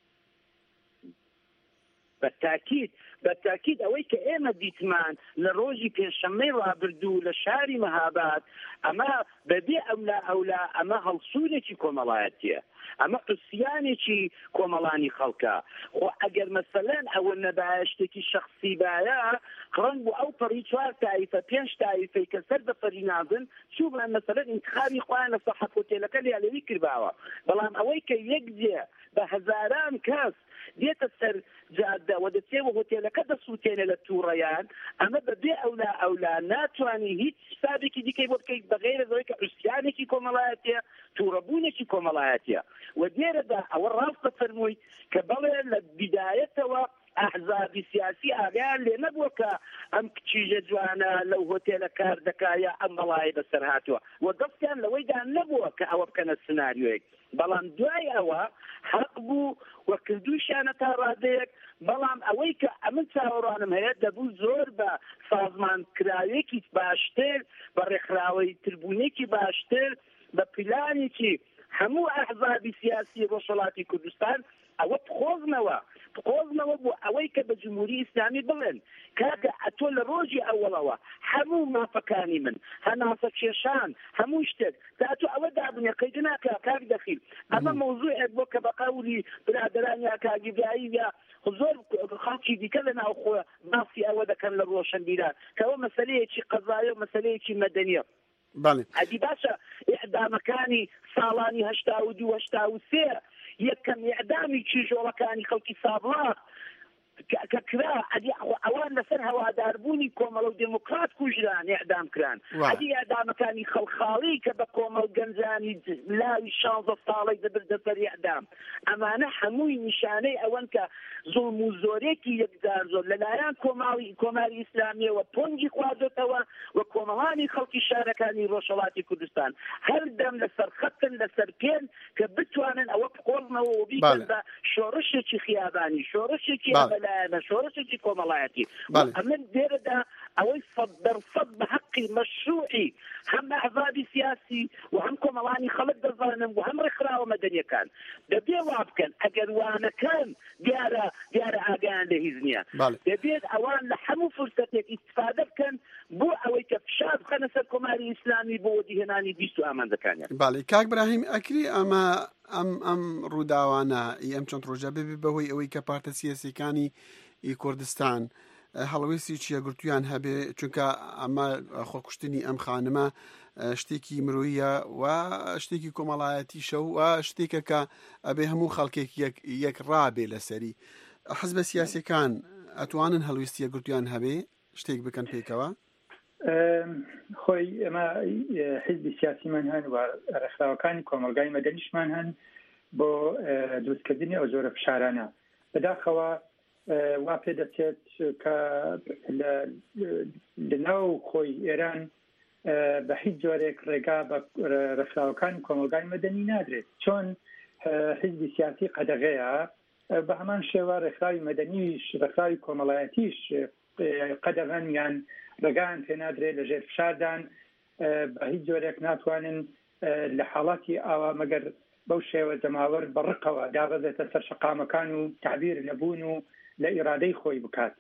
بەتاکید بەتاکید ئەوەی کە ئێمە دیتمان لە ڕۆژی پێشەممەی ڕابردوو لە شاری مەهاباد ئەمە بەبێ ئەولا ئەولا ئەمە هەڵسوونێکی کۆمەڵایەتیە، ئەمە قسیانێکی کۆمەڵانی خەڵکە. خۆ ئەگەر مەسەلەن ئەوە نەبایە شتێکی شەخسی باە ڕەنگ بوو ئەو پەڕی چوار تایفە پێنج تایفەی کە سەر بەفەری نازن چووبان مەسەلەن ئینتخابی خۆیان لە سەحەت هۆتێلەکە لیالەوی کردباوە، بەڵام ئەوەی کە یەک دێ بە هەزاران کەس دێتە سەر جادە و دەچێوە هۆتێلەکە دەسووتێنێ لە تووڕەیان ئەمە بەبێ ئەولا ئەولا ناتوانانی هیچ حسابێکی دیکەی بۆ بکەیت بەغێرە لەوەی کە عوسیانێکی کۆمەڵایەتیە تووڕەبوونێکی کۆمەڵایەتیە. و دێرەدا ئەوە ڕاست بەفەرمووی کە بەڵێ لە بیدایەتەوە ئەحزابی سیاسی ئاگیان لێ نەبووە کە ئەم کچیژە جوانە لەو هۆتێلە کار دەکایە ئەم بەڵای بەسەر هاتووە و دەستیان لەوەیدا نەبووە کە ئەوە بکەنە سناریۆیەک، بەڵام دوای ئەوە حەق بوو و کردووشیانە تا ڕادەیەک. بەڵام ئەوەی کە ئەمن چاوەڕوانم هەیە دەبوو زۆر بە سازمانکراوێکی باشتر بە ڕێکخراوەی تربوونێکی باشتر بە پلانێکی هەموو ئەحزابی سیاسی ڕۆژهەڵاتی کوردستان ئەوە بخۆزنەوە بخۆزنەوە بۆ ئەوەی کە بە جمهوری ئیسلامی بڵێن کاکە ئەتۆ لە ڕۆژی ئەوڵەوە هەموو مافەکانی من هەناسە کێشان هەموو شتێک داتۆ ئەوە دابنێ قەیدە ناکە کاک دەخیل ئەمە مەوزوعێک بۆ کە بە قەولی برادران یا کاگیبایی یا زۆر خەڵکی دیکە لە ناوخۆ باسی ئەوە دەکەن لە ڕۆشنبیران کەەوە مەسەلەیەکی قەزایە و مەسەلەیەکی مەدەنیە. ئەدی باشە ئیعدامەکانی ساڵانی هەشتا و دوو هەشتا و سێ یەکەم ئیعدامی کیژۆڵەکانی خەڵکی سابڵاق کە کرا ئەدی ئەوان لەسەر هەواداربوونی کۆمەڵ و دموکرات کوژران ئیعدام کران. ئەدی ئیعدامەکانی خەڵخاڵی کە بە کۆمەڵ گەنجانی لاوی شانزە ساڵی دەبردە سەر ئیعدام ئەمانە هەمووی نیشانەی ئەوەن کە زوڵم و زۆرێکی یەکجار زۆر لەلایەن کۆماڵی کۆماری ئیسلامیەوە پۆنجی خواردۆتەوە و کۆمەڵانی خەڵکی شارەکانی ڕۆژهەڵاتی کوردستان هەردەم لەسەر خەتن لەسەر پێن کە بتوانن ئەوە بخۆڵنەوە و بیکەن بە شۆڕشێکی خیابانی شۆڕشێکی ئەمەلایەنە شۆڕشێکی کۆمەڵایەتی. ئەمە دێرەدا ئەوەی سەد دەرسەد بە حەقی مەشروعی هەم ئەحزاب سیاسی و هەم کۆمەڵانی خەڵک دەزانن و هەم ڕێکخراوە مەدەنیەکان دەبێ وا بکەن. ئەگەر وانەکان دیارە دیارە ئاگیان لە هیچ نییە، دەبێت ئەوان لە هەموو فرسەتێک ئیستفادە بکەن بۆ ئەوەی کە فشار بخەنە سەر کۆماری ئیسلامی بۆ وەدیهێنانی بیست و ئامانجەکانیان. باڵێ کاک براهیم ئەکری ئەمە ئەم ئەم ڕووداوانە ئەم چەند ڕۆژە ببێ بەهۆی ئەوەی کە پارتە سیاسیەکانی کوردستان هەڵوێستی چیەگرتویان هەبێ، چونکە ئەمە خۆکوشتنی ئەم خانمە شتێکی مرۆیە و شتێکی کۆمەڵایەتیشە و شتێکە کە ئەبێ هەموو خەڵکێک یەک ڕابێ لەسەری. حزبە سیاسیەکان ئەتوانن هەڵوێستیە گرتویان هەبێ شتێک بکەن پێکەوە؟ خۆی ئەمە حزبی سیاسیمان هەن و ڕێکخراوەکانی کۆمەلگای مەدەنیشمان هەن بۆ دروستکردنی ئەو زۆرە فشارانە. بەداخەوە وا پێ دەچێت کە لەناو خۆی ئێران بە هیچ جۆرێک ڕێگا بە ڕێکخراوەکانی کۆمەلگای مەدەنی نادرێت. چۆن حزبی سیاسی قەدەغەیە بە هەمان شێوە ڕێکخراوی مەدەنیش ڕێکخراوی کۆمەڵایەتیش قەدەغەن یان ڕێگان پێ نادرێت لە ژێر فشاردان بە هیچ جۆرێک ناتوانن لە حاڵاتی ئاوا مەگەر بەو شێوە جەماوەر بەڕقەوە دابەزێتە سەر شەقامەکان و تعبیر نەبوون و لە ئیرادەی خۆی بکات.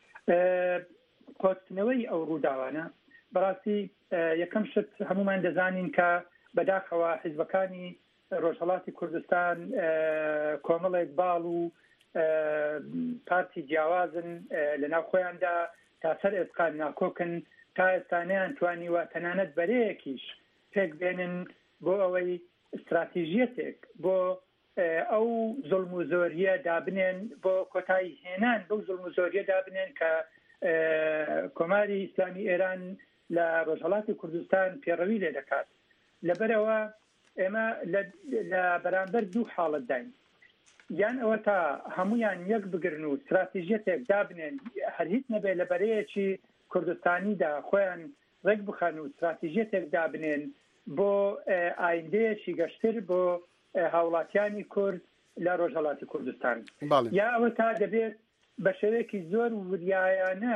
کۆچنەوەی ئەو ڕووداوانە بەڕاستی یەکەم شت هەمومان دەزانین کە بەداخەوە حیزبەکانی ڕۆژهەڵاتی کوردستان کۆمەڵێک باڵ و پارتی جیاوازن لە ناو خۆیاندا تا سەر ئێسقان ناکۆکن تا ئێستانیان توانیوە تەنانەت بەرەیەکیش پێک بێنن بۆ ئەوەی استراتیژیەتێک بۆ ئەو زوڵم و زۆریە دابنێن بۆ کۆتایی هێنان بەو زوڵم و زۆریە دابنێن کە کۆماری ئیسلامی ئێران لە ڕۆژهەڵاتی کوردستان پێڕەوی لێ دەکات. لەبەرەوە ئێمە لە بەرامبەر دوو حاڵەت داین، یان ئەوە تا هەمویان یەک بگرن و استراتیژیەتێک دابنێن هەر هیچ نەبێ لە بەرەیەکی کوردستانیدا خۆیان ڕێک بخەن و استراتیژیەتێک دابنێن بۆ ئایندەیەکی گەشتر بۆ هاوڵاتیانی کورد لە ڕۆژهەڵاتی کوردستان، یا ئەوە تا دەبێت بە شێوەیەکی زۆر وریایانە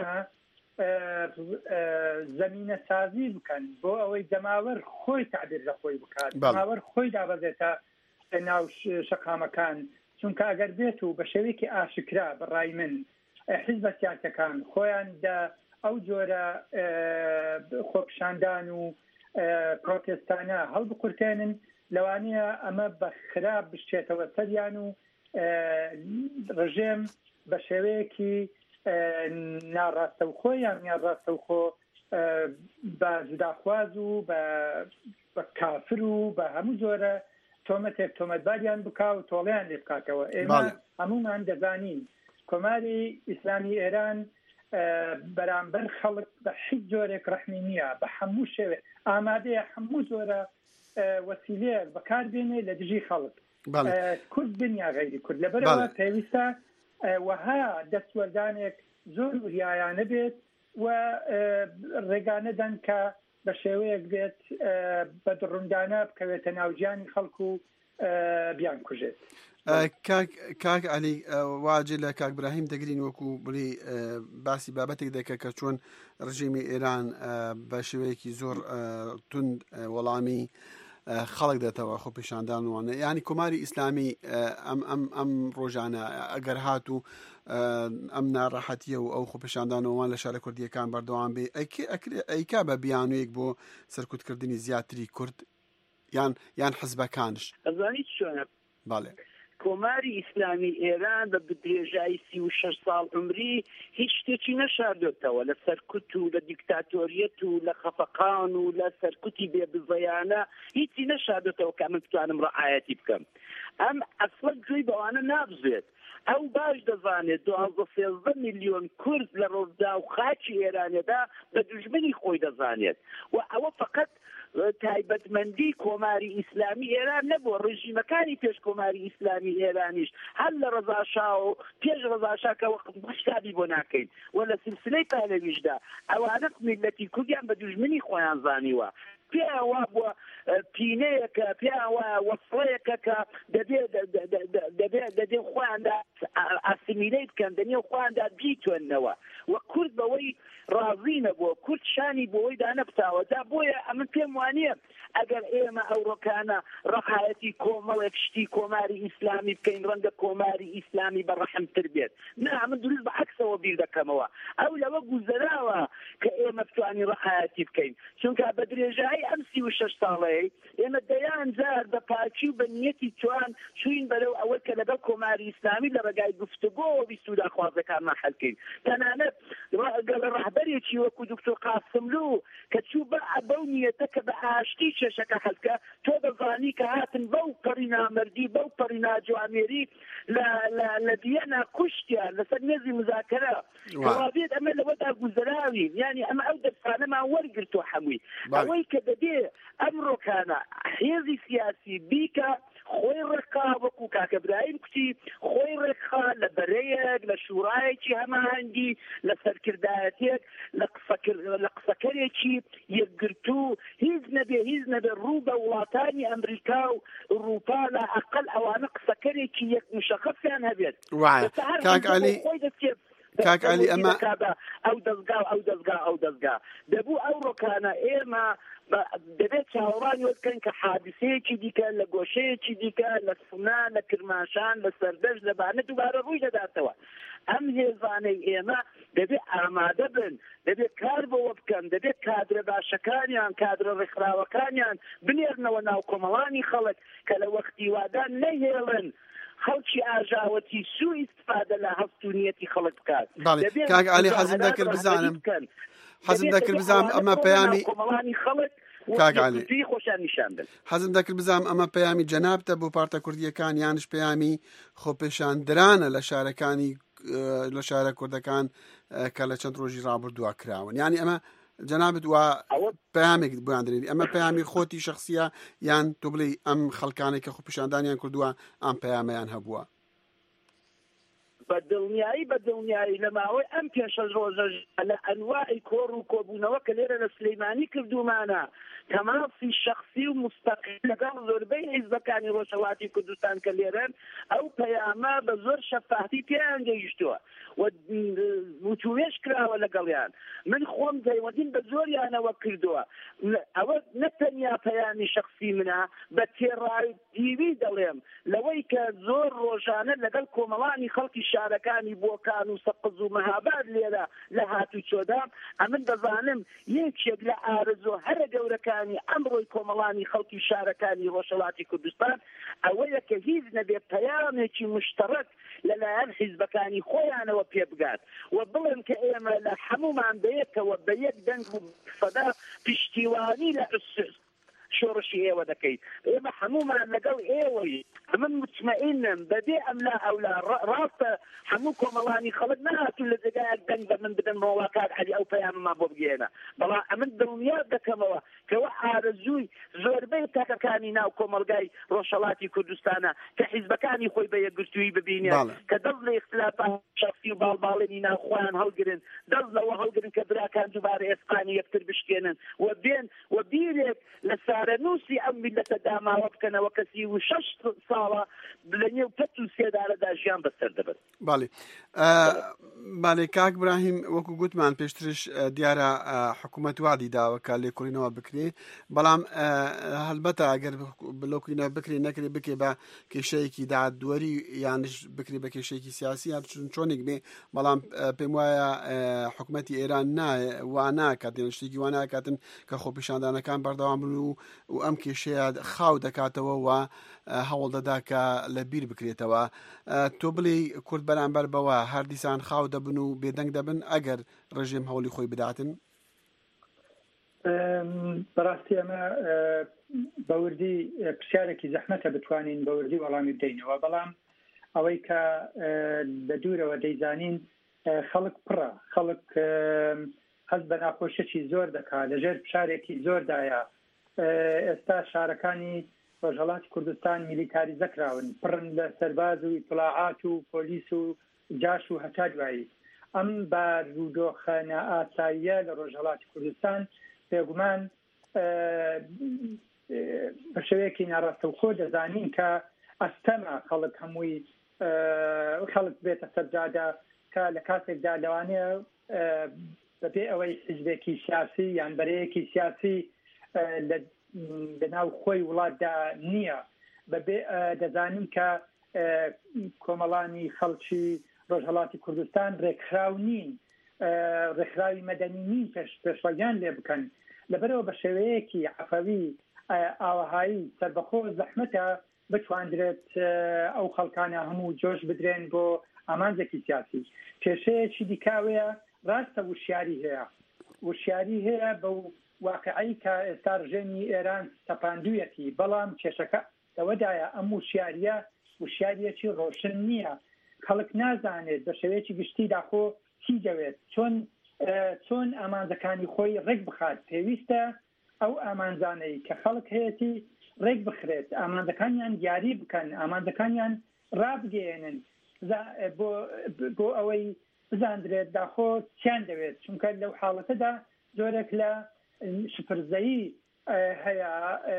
زەمینە سازی بکەن بۆ ئەوەی جەماوەر خۆی تعبیر لە خۆی بکات، جەماوەر خۆی دابەزێتە ناو شەقامەکان. چونکە ئەگەر بێت و بە شێوەیەکی ئاشکرا بەڕای من حیزبە سیاسەکان خۆیان ئەو جۆرە خۆپیشاندان و پرۆتێستانە هەڵبقورتێنن، لەوانەیە ئەمە بە خراپ بشتێتەوە سەریان و ڕژێم بە شێوەیەکی ناڕاستەوخۆ یان یان ڕاستەوخۆ بە جوداخواز و بە کافر و بە هەموو جۆرە تۆمەتێک تۆمەتباریان بکا و تۆڵیان لێ بکاتەوە. ئێمە هەمومان دەزانین کۆماری ئیسلامی ئێران بەرامبەر خەڵک بە هیچ جۆرێک ڕەحمی نییە، بە هەموو شێوێ ئامادەیە هەموو جۆرە وەسیلەیەک بەکاربێنێ لە دژی خەڵک کورد دنیا غەیری کورد. لەبەرەوە پێویستە وەها دەستوەردانێک زۆر وریایانە بێت و ڕێگانەدەن کە بە شێوەیەک بێت بە دڕوندانە بکەوێتە ناوجیانی خەڵک و بیان کوژێت. کاک عەلی واجێ لە کاک براهیم دەگرین وەکو بڵێ باسی بابەتێک دەکە کە چۆن ڕژیمی ئێران بە شێوەیەکی زۆر توند وەڵامی خەڵک دێتەوە خۆپیشاندانوانە، یعنی کۆماری ئیسلامی ئەم ڕۆژانە ئەگەر هات و ئەم ناڕەحەتیە و ئەو خۆپیشاندانەوەوان لە شارە کوردیەکان بەردەوام بێ ئەیکا بە بیانوەیەک بۆ سەرکوتکردنی زیاتری کورد یان یان حزبەکانش ئەزانیت چۆنە؟ باڵێ کۆماری ئیسلامی ئێران بە بدرێژایی سی و شەش ساڵ عمری هیچ شتێکی نەشاردوێتەوە لە سەرکوت و لە دیکتاتۆریەت و لە خەفەقان و لە سەرکوتی بێبزەیانە هیچی نەشاردوێتەوە کە من بتوانم ڕعایەتی بکەم. ئەم ئەسڵ گوێی بەوانە نابزێت. ئەو باش دەزانێت دوازدە سێزدە میلیۆن کورد لە ڕۆژدا و خاکی ئێرانێدا بە دوژمنی خۆی دەزانێت و ئەوە فقط تایبەتمەندی کۆماری ئیسلامی ئێران نەبووە، ڕژیمەکانی پێش کۆماری ئیسلامی ئێرانیش هەر لە ڕەزاشا و پێش ڕەزاشا کە حسابی بۆ ناکەین و لە سلسلەی پهلەویشدا ئەوانە میلەتی کوردیان بە دوژمنی خۆیان زانیوە. پیاوا بووە پینەیەکە پیاوە وەسڵەیەکە کە دەبێ دەبێ خۆیاندا ئاسیمیلەی بکەن دەنێ خۆیاندا بیتوێننەوە وە کورد بەوەی ڕازی نەبووە کورد شانی بۆەوەی دانەبتاوە دا بۆیە ئەمن پێم وانە ئەگەر ئێمە ئەوڕۆکانە ڕەحایەتی کۆمەڵێک شتی کۆماری ئیسلامی بکەین ڕەنگە کۆماری ئیسلامی بەڕەحمتر بێت نا من دروست بە عەکسەوە بیر دەکەمەوە ئەو لەوە گوزەراوە کە ئێمە بتوانین ڕەحایەتی بکەین چونکە بە درێژایی ئەم سی و شەش ساڵەیە ئێمە دەیان جار بە پاچی و بە نیەتی توان چوین بەرەو ئەوە کە لەگەڵ کۆماری ئیسلامی لە ڕێگای گفتوگۆ بیستودا خوازەکانمان حەلکەین تەنانەت گەڵ ڕەهبەرێکی وەکو دکتۆر قاسملوو کە چوو بە بەو نیەتە کە بە ئاشتی کێشەکە حەلکە تۆ دەزانی کە هاتن بەو پەڕی نامەردی بەو پەڕی ناجوامێری لە دیەنا کوشتیان لەسەر مێزی مزاکەرە کەوابێت ئەمە لەوەدا گوزەراوین یعنی ئەمە ئەو دەرسانەمان وەرگرتووە هەمووی ئەوەی کە دەبێ ئەمڕۆکانە حێزی سیاسی بیکە خۆی ڕێکا وەکو کاکە برایم کوتی خۆی ڕێکخا لە بەرەیەک لە شوڕایەکی هەماهەنگی لە سەرکردایەتێک لە قسەکەرێکی یەکگرتوو هیچ نەبێ هیچ نەبێ ڕوو بە وڵاتانی ئەمریکا و ئوروپا لە ئەقل ئەوانە قسەکەرێکی یەک مشەخصیان هەبێت کاک علی ئەمە ئەو دەستگا ئەو دەستگا ئەو دەستگا دەبوو ئەو ڕۆکانە ئێمە دەبێت چاوەڕانی وەکەن کە حادسەیەکی دیکە لە گۆشەیەکی دیکە لە سونا لە کرماشان لە سەردەش لەبانە دووبارە ڕووی دەداتەوە ئەم هێزانەی ئێمە دەبێت ئامادە بن دەبێت کار بەوە بکەن دەبێت کادرە باشەکانیان کادرە ڕێکخراوەکانیان بنێرنەوە ناو کۆمەڵانی خەڵک کە لە وەختی وادان نەهێڵن خەڵکی ئاژاوەتی سوء ئیستفادە لە هەفتونیەتی خەڵک بکات کاک علی حەزم دەکرد بزانم حەزم دەکرد بزانم ئەمە پەیامی کۆمەڵانی خەڵک حەزم دەکرد بزانم ئەمە پەیامی جەنابتە بۆ پارتە کوردیەکان یانش پەیامی خۆپێشاندرانە لە شارەکانی لە شارە کوردەکان کە لە چەند ڕۆژی ڕابردووە کراون یعنی ئەمە جەنابەت وە پەیامێک بۆیان درێنی ئەمە پەیامی خۆتی شخصیە یان تۆ بڵێ ئەم خەڵکانێک کە خۆپێشاندانیان کردووە ئەم پەیامەیان هەبووە بە دڵنیایی بە دڵنیایی لە ماوەی ئەم پێشە ڕۆژە لە ئەنواعی کۆڕ و کۆبوونەوە کە لێرە لە سلەیمانی کردومانە تەماسی شخصی و مستەقیل لەگەڵ زۆربەی حیزبەکانی ڕۆژهەڵاتی کوردستان کە لێرەن ئەو پەیامە بە زۆر شەفاهی پێیان گەیشتووە وتوێش کراوە لەگەڵیان من خۆم دەیوەدین بە زۆریانەوە کردووە ئەوە نەتەنیا پەیامی شخصی منە بە تێڕای دیوی دەڵێم لەوەی کە زۆر ڕۆژانە لەگەڵ کۆمەڵانی خەڵکی شارەکانی بۆکان و سەقز و مەهاباد لێرە لە هاتوچۆدا ئەمن دەزانم یەکێک لە ئارزۆ هەرە گەورەکانی ئەمڕۆی کۆمەڵانی خەڵکی شارەکانی ڕۆژهەڵاتی کوردستان ئەوەیە کە هیچ نەبێت پەیامێکی مشتەرەک لەلایەن حیزبەکانی خۆیانەوە پێ بگات و بڵێن کە ئێمە لە هەمومان بەیەکەوە بە یەک دەنگ و سەدا پشتیوانی لە شۆڕشی ئێوە دەکەیت ئێمە هەمومان لەگەڵ ئێوەی من مطمئنم بەبێ ئەم لا ئەو لا ڕاستە هەموو کۆمەڵانی خەڵک نهاتوون لە جێگایەک دەنگ بە من بدەن مۆواکات عەلی ئەو پەیامەمان بۆ بگێنە بەڵام ئەمن دڵنیا دەکەمەوە کەوە ئارەزووی زۆربەی تاکەکانی ناو کۆمەلگای ڕۆژهەڵاتی کوردستانە کە حیزبەکانی خۆی بە یەکگرتووی ببینێت کە دەست لە ئیختلافات شەخسی و باڵباڵێنی ناو خۆیان هەڵگرن دەست لەوە هەڵگرن کە براکان دووبارە ئێسقانی یەکتر بشکێنن و بێن و بیرێک لە سارەنووسی ئەم میلەتە داماوە بکەنەوە کەسی و شەش ساڵە لە نێو پەت و سێدارەدا ژیان بەسەر دەبێت باڵێ باڵێ کاک براهیم وەکو گوتمان پێشترش دیارە حکوومەت وادی داوە کە لێکۆڵینەوە بکرێ بەڵام هەلبەتە ئەگەر بلۆکینە بکرێ نەکرێ بکێ بە کێشەیەکی دادوەری یانش بکرێ بە کێشەیەکی سیاسی یا چۆنێک بێ بەڵام پێم وایە حکوومەتی ئێران نایە واناکات شتێکی واناکاتن کە خۆپیشاندانەکان بەردەوام بن و ئەم کێشەیە خاو دەکاتەوە و هەوڵ دەدا کە لە بیر بکرێتەوە تۆ بڵێ کورد بەرامبەر بەوە هەر دیسان خاو دەبن و بێدەنگ دەبن ئەگەر ڕژێم هەوڵی خۆی بداتن بەڕاستی ئەمە بەوردی پرسیارێکی زەحمەتە بتوانین بەوردی وەڵامی بدەینەوە بەڵام ئەوەی کە لە دوورەوە دەیزانین خەڵک پڕە خەڵک هەست بە ناخۆشیێکی زۆر دەکات لەژێر پشارێکی زۆردایە ئێستا شارەکانی ڕۆژهەڵاتی کوردستان میلیتاریزە کراون پڕن لە سەرباز و ئیطلاعات و پۆلیس و جاش و هەتا دوایی ئەم بارودۆخە نائاساییە لە ڕۆژهەڵاتی کوردستان بێگومان بە شێوەیەکی ناڕاستەوخۆ دەزانین کە ئەستەمە خەڵک هەمووی خەڵک بێتە سەرجادا کە لە کاتێکدا لەوانەیە بەبێ ئەوەی حیزبێکی سیاسی یان بەرەیەکی سیاسی لە ناو خۆی وڵاتدا نییە بەبێ دەزانین کە کۆمەڵانی خەڵکی ڕۆژهەڵاتی کوردستان ڕێکخراو نین ڕێکخراوی مەدەنی نین پێشوەگیان لێ بکەن لەبەرەوە بە شێوەیەکی عەفەوی ئاوەهایی سەربەخۆ زەحمەتە بتواندرێت ئەو خەڵکانە هەموو جۆش بدرێن بۆ ئامانجێکی سیاسی کێشەیەکی دیکاوەیە ڕاستە وشیاری هەیە وشیاری هەیە بە واقعی کە ئێستا ڕژێمی ئێران تەپاندوویەتی بەڵام کێشەکە ئەوەدایە ئەم وشیاریە وشیاریەکی ڕۆشن نییە خەڵک نازانێت بە شێوەیەکی گشتی داخۆ چی دەوێت چۆن چۆن ئامانجەکانی خۆی ڕێک بخات پێویستە ئەو ئامانجانەی کە خەڵک هەیەی ڕێک بخرێت ئامانجەکانیان دیاری بکەن ئامانجەکانیان ڕابگەێنن بۆ ئەوەی بزاندرێت داخۆ چیان دەوێت چونکە لەو حاڵەتەدا زۆرێک لە شپرزەیی هەیە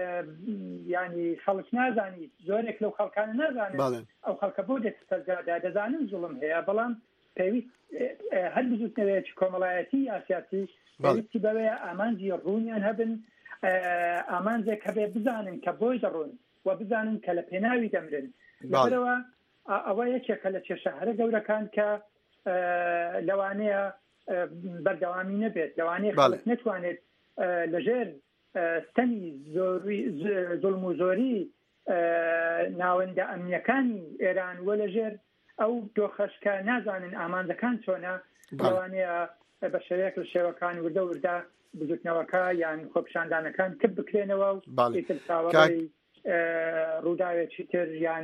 ینی خەڵک نازانیت زۆرێک لەو خەڵکانە نازانێت ئەو خەڵکە بۆ دێت سەرجادا دەزانن زوڵم هەیە بەڵام پێویست هەر بزوتنەوەیەکی کۆمەڵایەتی یاسیاتی پێویستی بەوەیە ئامانجی ڕوونیان هەبن ئامانجێک هەبێ بزانن کە بۆی دەڕۆن و بزانن کە لە پێناوی دەمرن لەبەرەوە ئەوە یەکێکە لە کێشە هەرە گەورەکان کە لەوانەیە بەردەوامی نەبێت لەوانەیە خەڵک نەتوانێت لەژێر ستەمی زوڵم و زۆری ناوەندە ئەمنیەکانی ئێران وە لەژێر ئەو دۆخەشکە نازانن ئامانجەکان چۆنە لەوانەیە بە شێوەیەک لە شێوەکان وردە وردە بزوتنەوەکە یان خۆپیشاندانەکان کرد بکرێنەوە و چاوەڕێی ڕووداوێکی تر یان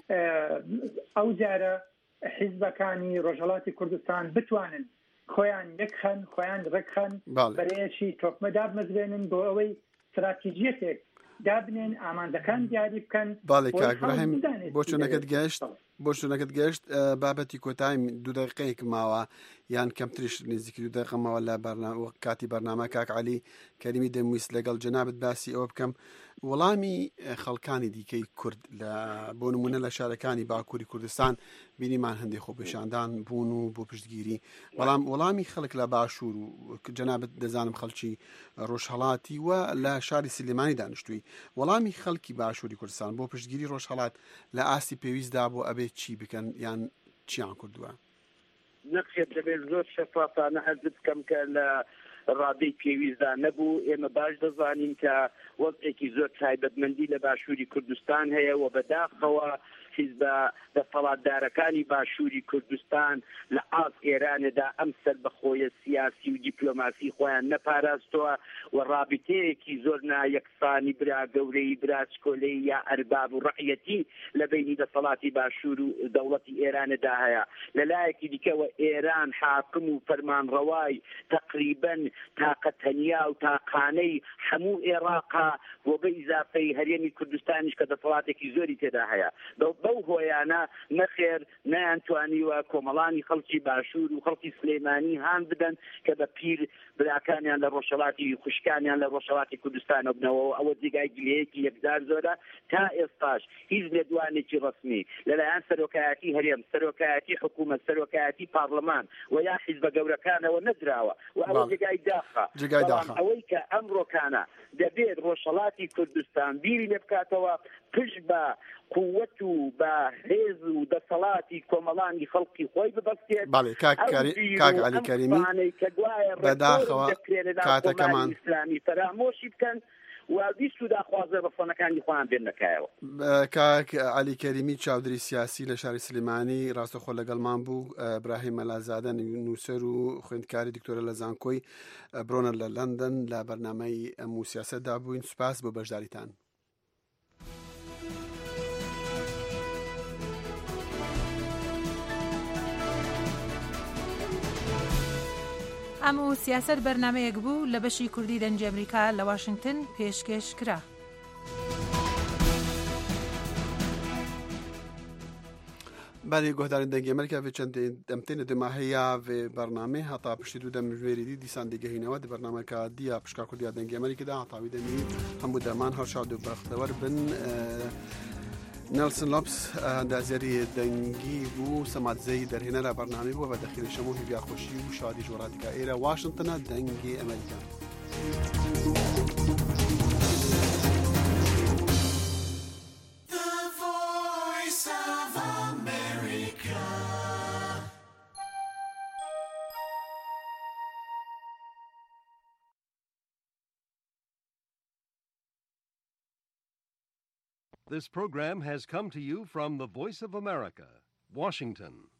ئەو جارە حیزبەکانی ڕۆژهەڵاتی کوردستان بتوانن خۆیان یەکخەن خۆیان ڕێکخەن بەرەیەکی تۆکمە دابمەزرێنن بۆ ئەوەی استراتیژیەتێک دابنێن ئامانجەکان دیاری بکەن باڵێ کاکبراهیم بۆ چۆنەکەت گەشت بۆ شوونەکەت گەشت بابەتی کۆتایی دوو دقیقەیەک ماوە یان کەمتریش نزیکی دوو دقیقە ماوە لە کاتی بەرنامە کاک عەلی کەریمی دەمویست لەگەڵ جەنابەت باسی ئەوە بکەم وەڵامی خەڵکانی دیکەی کورد لە بۆ نمونە لە شارەکانی باکووری کوردستان بینیمان هەندێک خۆپیشاندان بوون و بۆ پشتگیری بەڵام وەڵامی خەڵک لە باشوور و جەنابەت دەزانم خەڵکی ڕۆژهەڵاتی و لە شاری سلێمانی دانیشتووی وەڵامی خەڵکی باشووری کوردستان بۆ پشتگیری ڕۆژهەڵات لە ئاستی پێویستدا بۆ ئەبێت چی بکەن یان چیان کردووە نەخێت دەبێت زۆر شەفافانە حەز بکەم کە لە ڕادەی پێویستدا نەبوو ئێمە باش دەزانین کە وەڵێکی زۆر تایبەتمەندی لە باشووری کوردستان هەیە و بەداخەوە حیزبە دەسەڵاتدارەکانی باشووری کوردستان لە ئاز ئێرانەدا ئەم سەربەخۆیە سیاسی و دیپلۆماسی خۆیان نەپاراستەوە و ڕابطەیەکی زۆر نایەکسانی برا گەورەی برا چکۆلەی یا ئەرباب و ڕەعیەتی لە بینی دەسەڵاتی باشوور و دەوڵەتی ئێرانەدا هەیە لەلایەکی دیکەوە ئێران حاکم و فەرمانڕەوای تەقریبەن تاقەتەنیا و تاقانەی هەموو عێراقا بۆ بە ئیزافەی هەرێمی کوردستانیش کە دەسەڵاتێکی زۆری تێدا هەیە بەو هۆیانە نەخێر نەیانتوانیوە کۆمەڵانی خەڵکی باشوور و خەڵکی سلێمانی هان بدەن کە بە پیر براکانیان لە ڕۆژهەڵاتی خوشکانیان لە ڕۆژهەڵاتی کوردستانە بنەوە ئەوە جێگای گلەیەکی یەکدار زۆرە تا ئێستاش هیچ لێدوانێکی ڕسمی لەلایەن سەرۆکایەتی هەرێم سەرۆکایەتی حکوومەت سەرۆکایەتی پارلەمان و یا حیزبە گەورەکانەوە نەدراوە و ئەوە جێگای داخە ئەوەی کە ئەمڕۆکانە دەبێت ڕۆژهەڵاتی کوردستان بیری لێ بکاتەوە پشت بە قووەت و بە هێز و دەسەڵاتی کۆمەڵانی خەڵکی خۆی ببەستێت کاک عەلی کەریمی بەداخەوە کاتەکەمان ئیسلامی فەرامۆشی بکەن و بیست و داخوازە بەفۆنەکانی خۆیان بێن نەکایەوە کاک عەلی کەریمی چاودری سیاسی لە شاری سلێمانی ڕاستەخۆ لەگەڵمان بوو براهیم مەلازادە نووسەر و خوێندکاری دکتۆرە لە زانکۆی بڕۆنە لە لەندەن لە بەرنامەی ئەم و سیاسەتدا بووین سوپاس بۆ بەشداریتان ئەم و سیاسەت بەرنامەیەک بوو لە بەشی کوردی دەنجی ئەمریکا لە واشنگتن پێشکەش کرا. برای گهدارین دنگی امریکا و چند دمتین دماهیا و برنامه هتا پشتی دو دم جویری دیسان دیگه هینوا دی برنامه که دیا پشکا کردیا دنگی امریکا دا هتا ویده می هم بودمان هر شاد و بختور بن نلسون لابس دازیری دنگی بو سمات زی در هنر برنامه بو و داخل شموه بیا خوشی و شادی جورادی که ایرا واشنطن دنگی امریکا. This program has come to you from the Voice of America, Washington.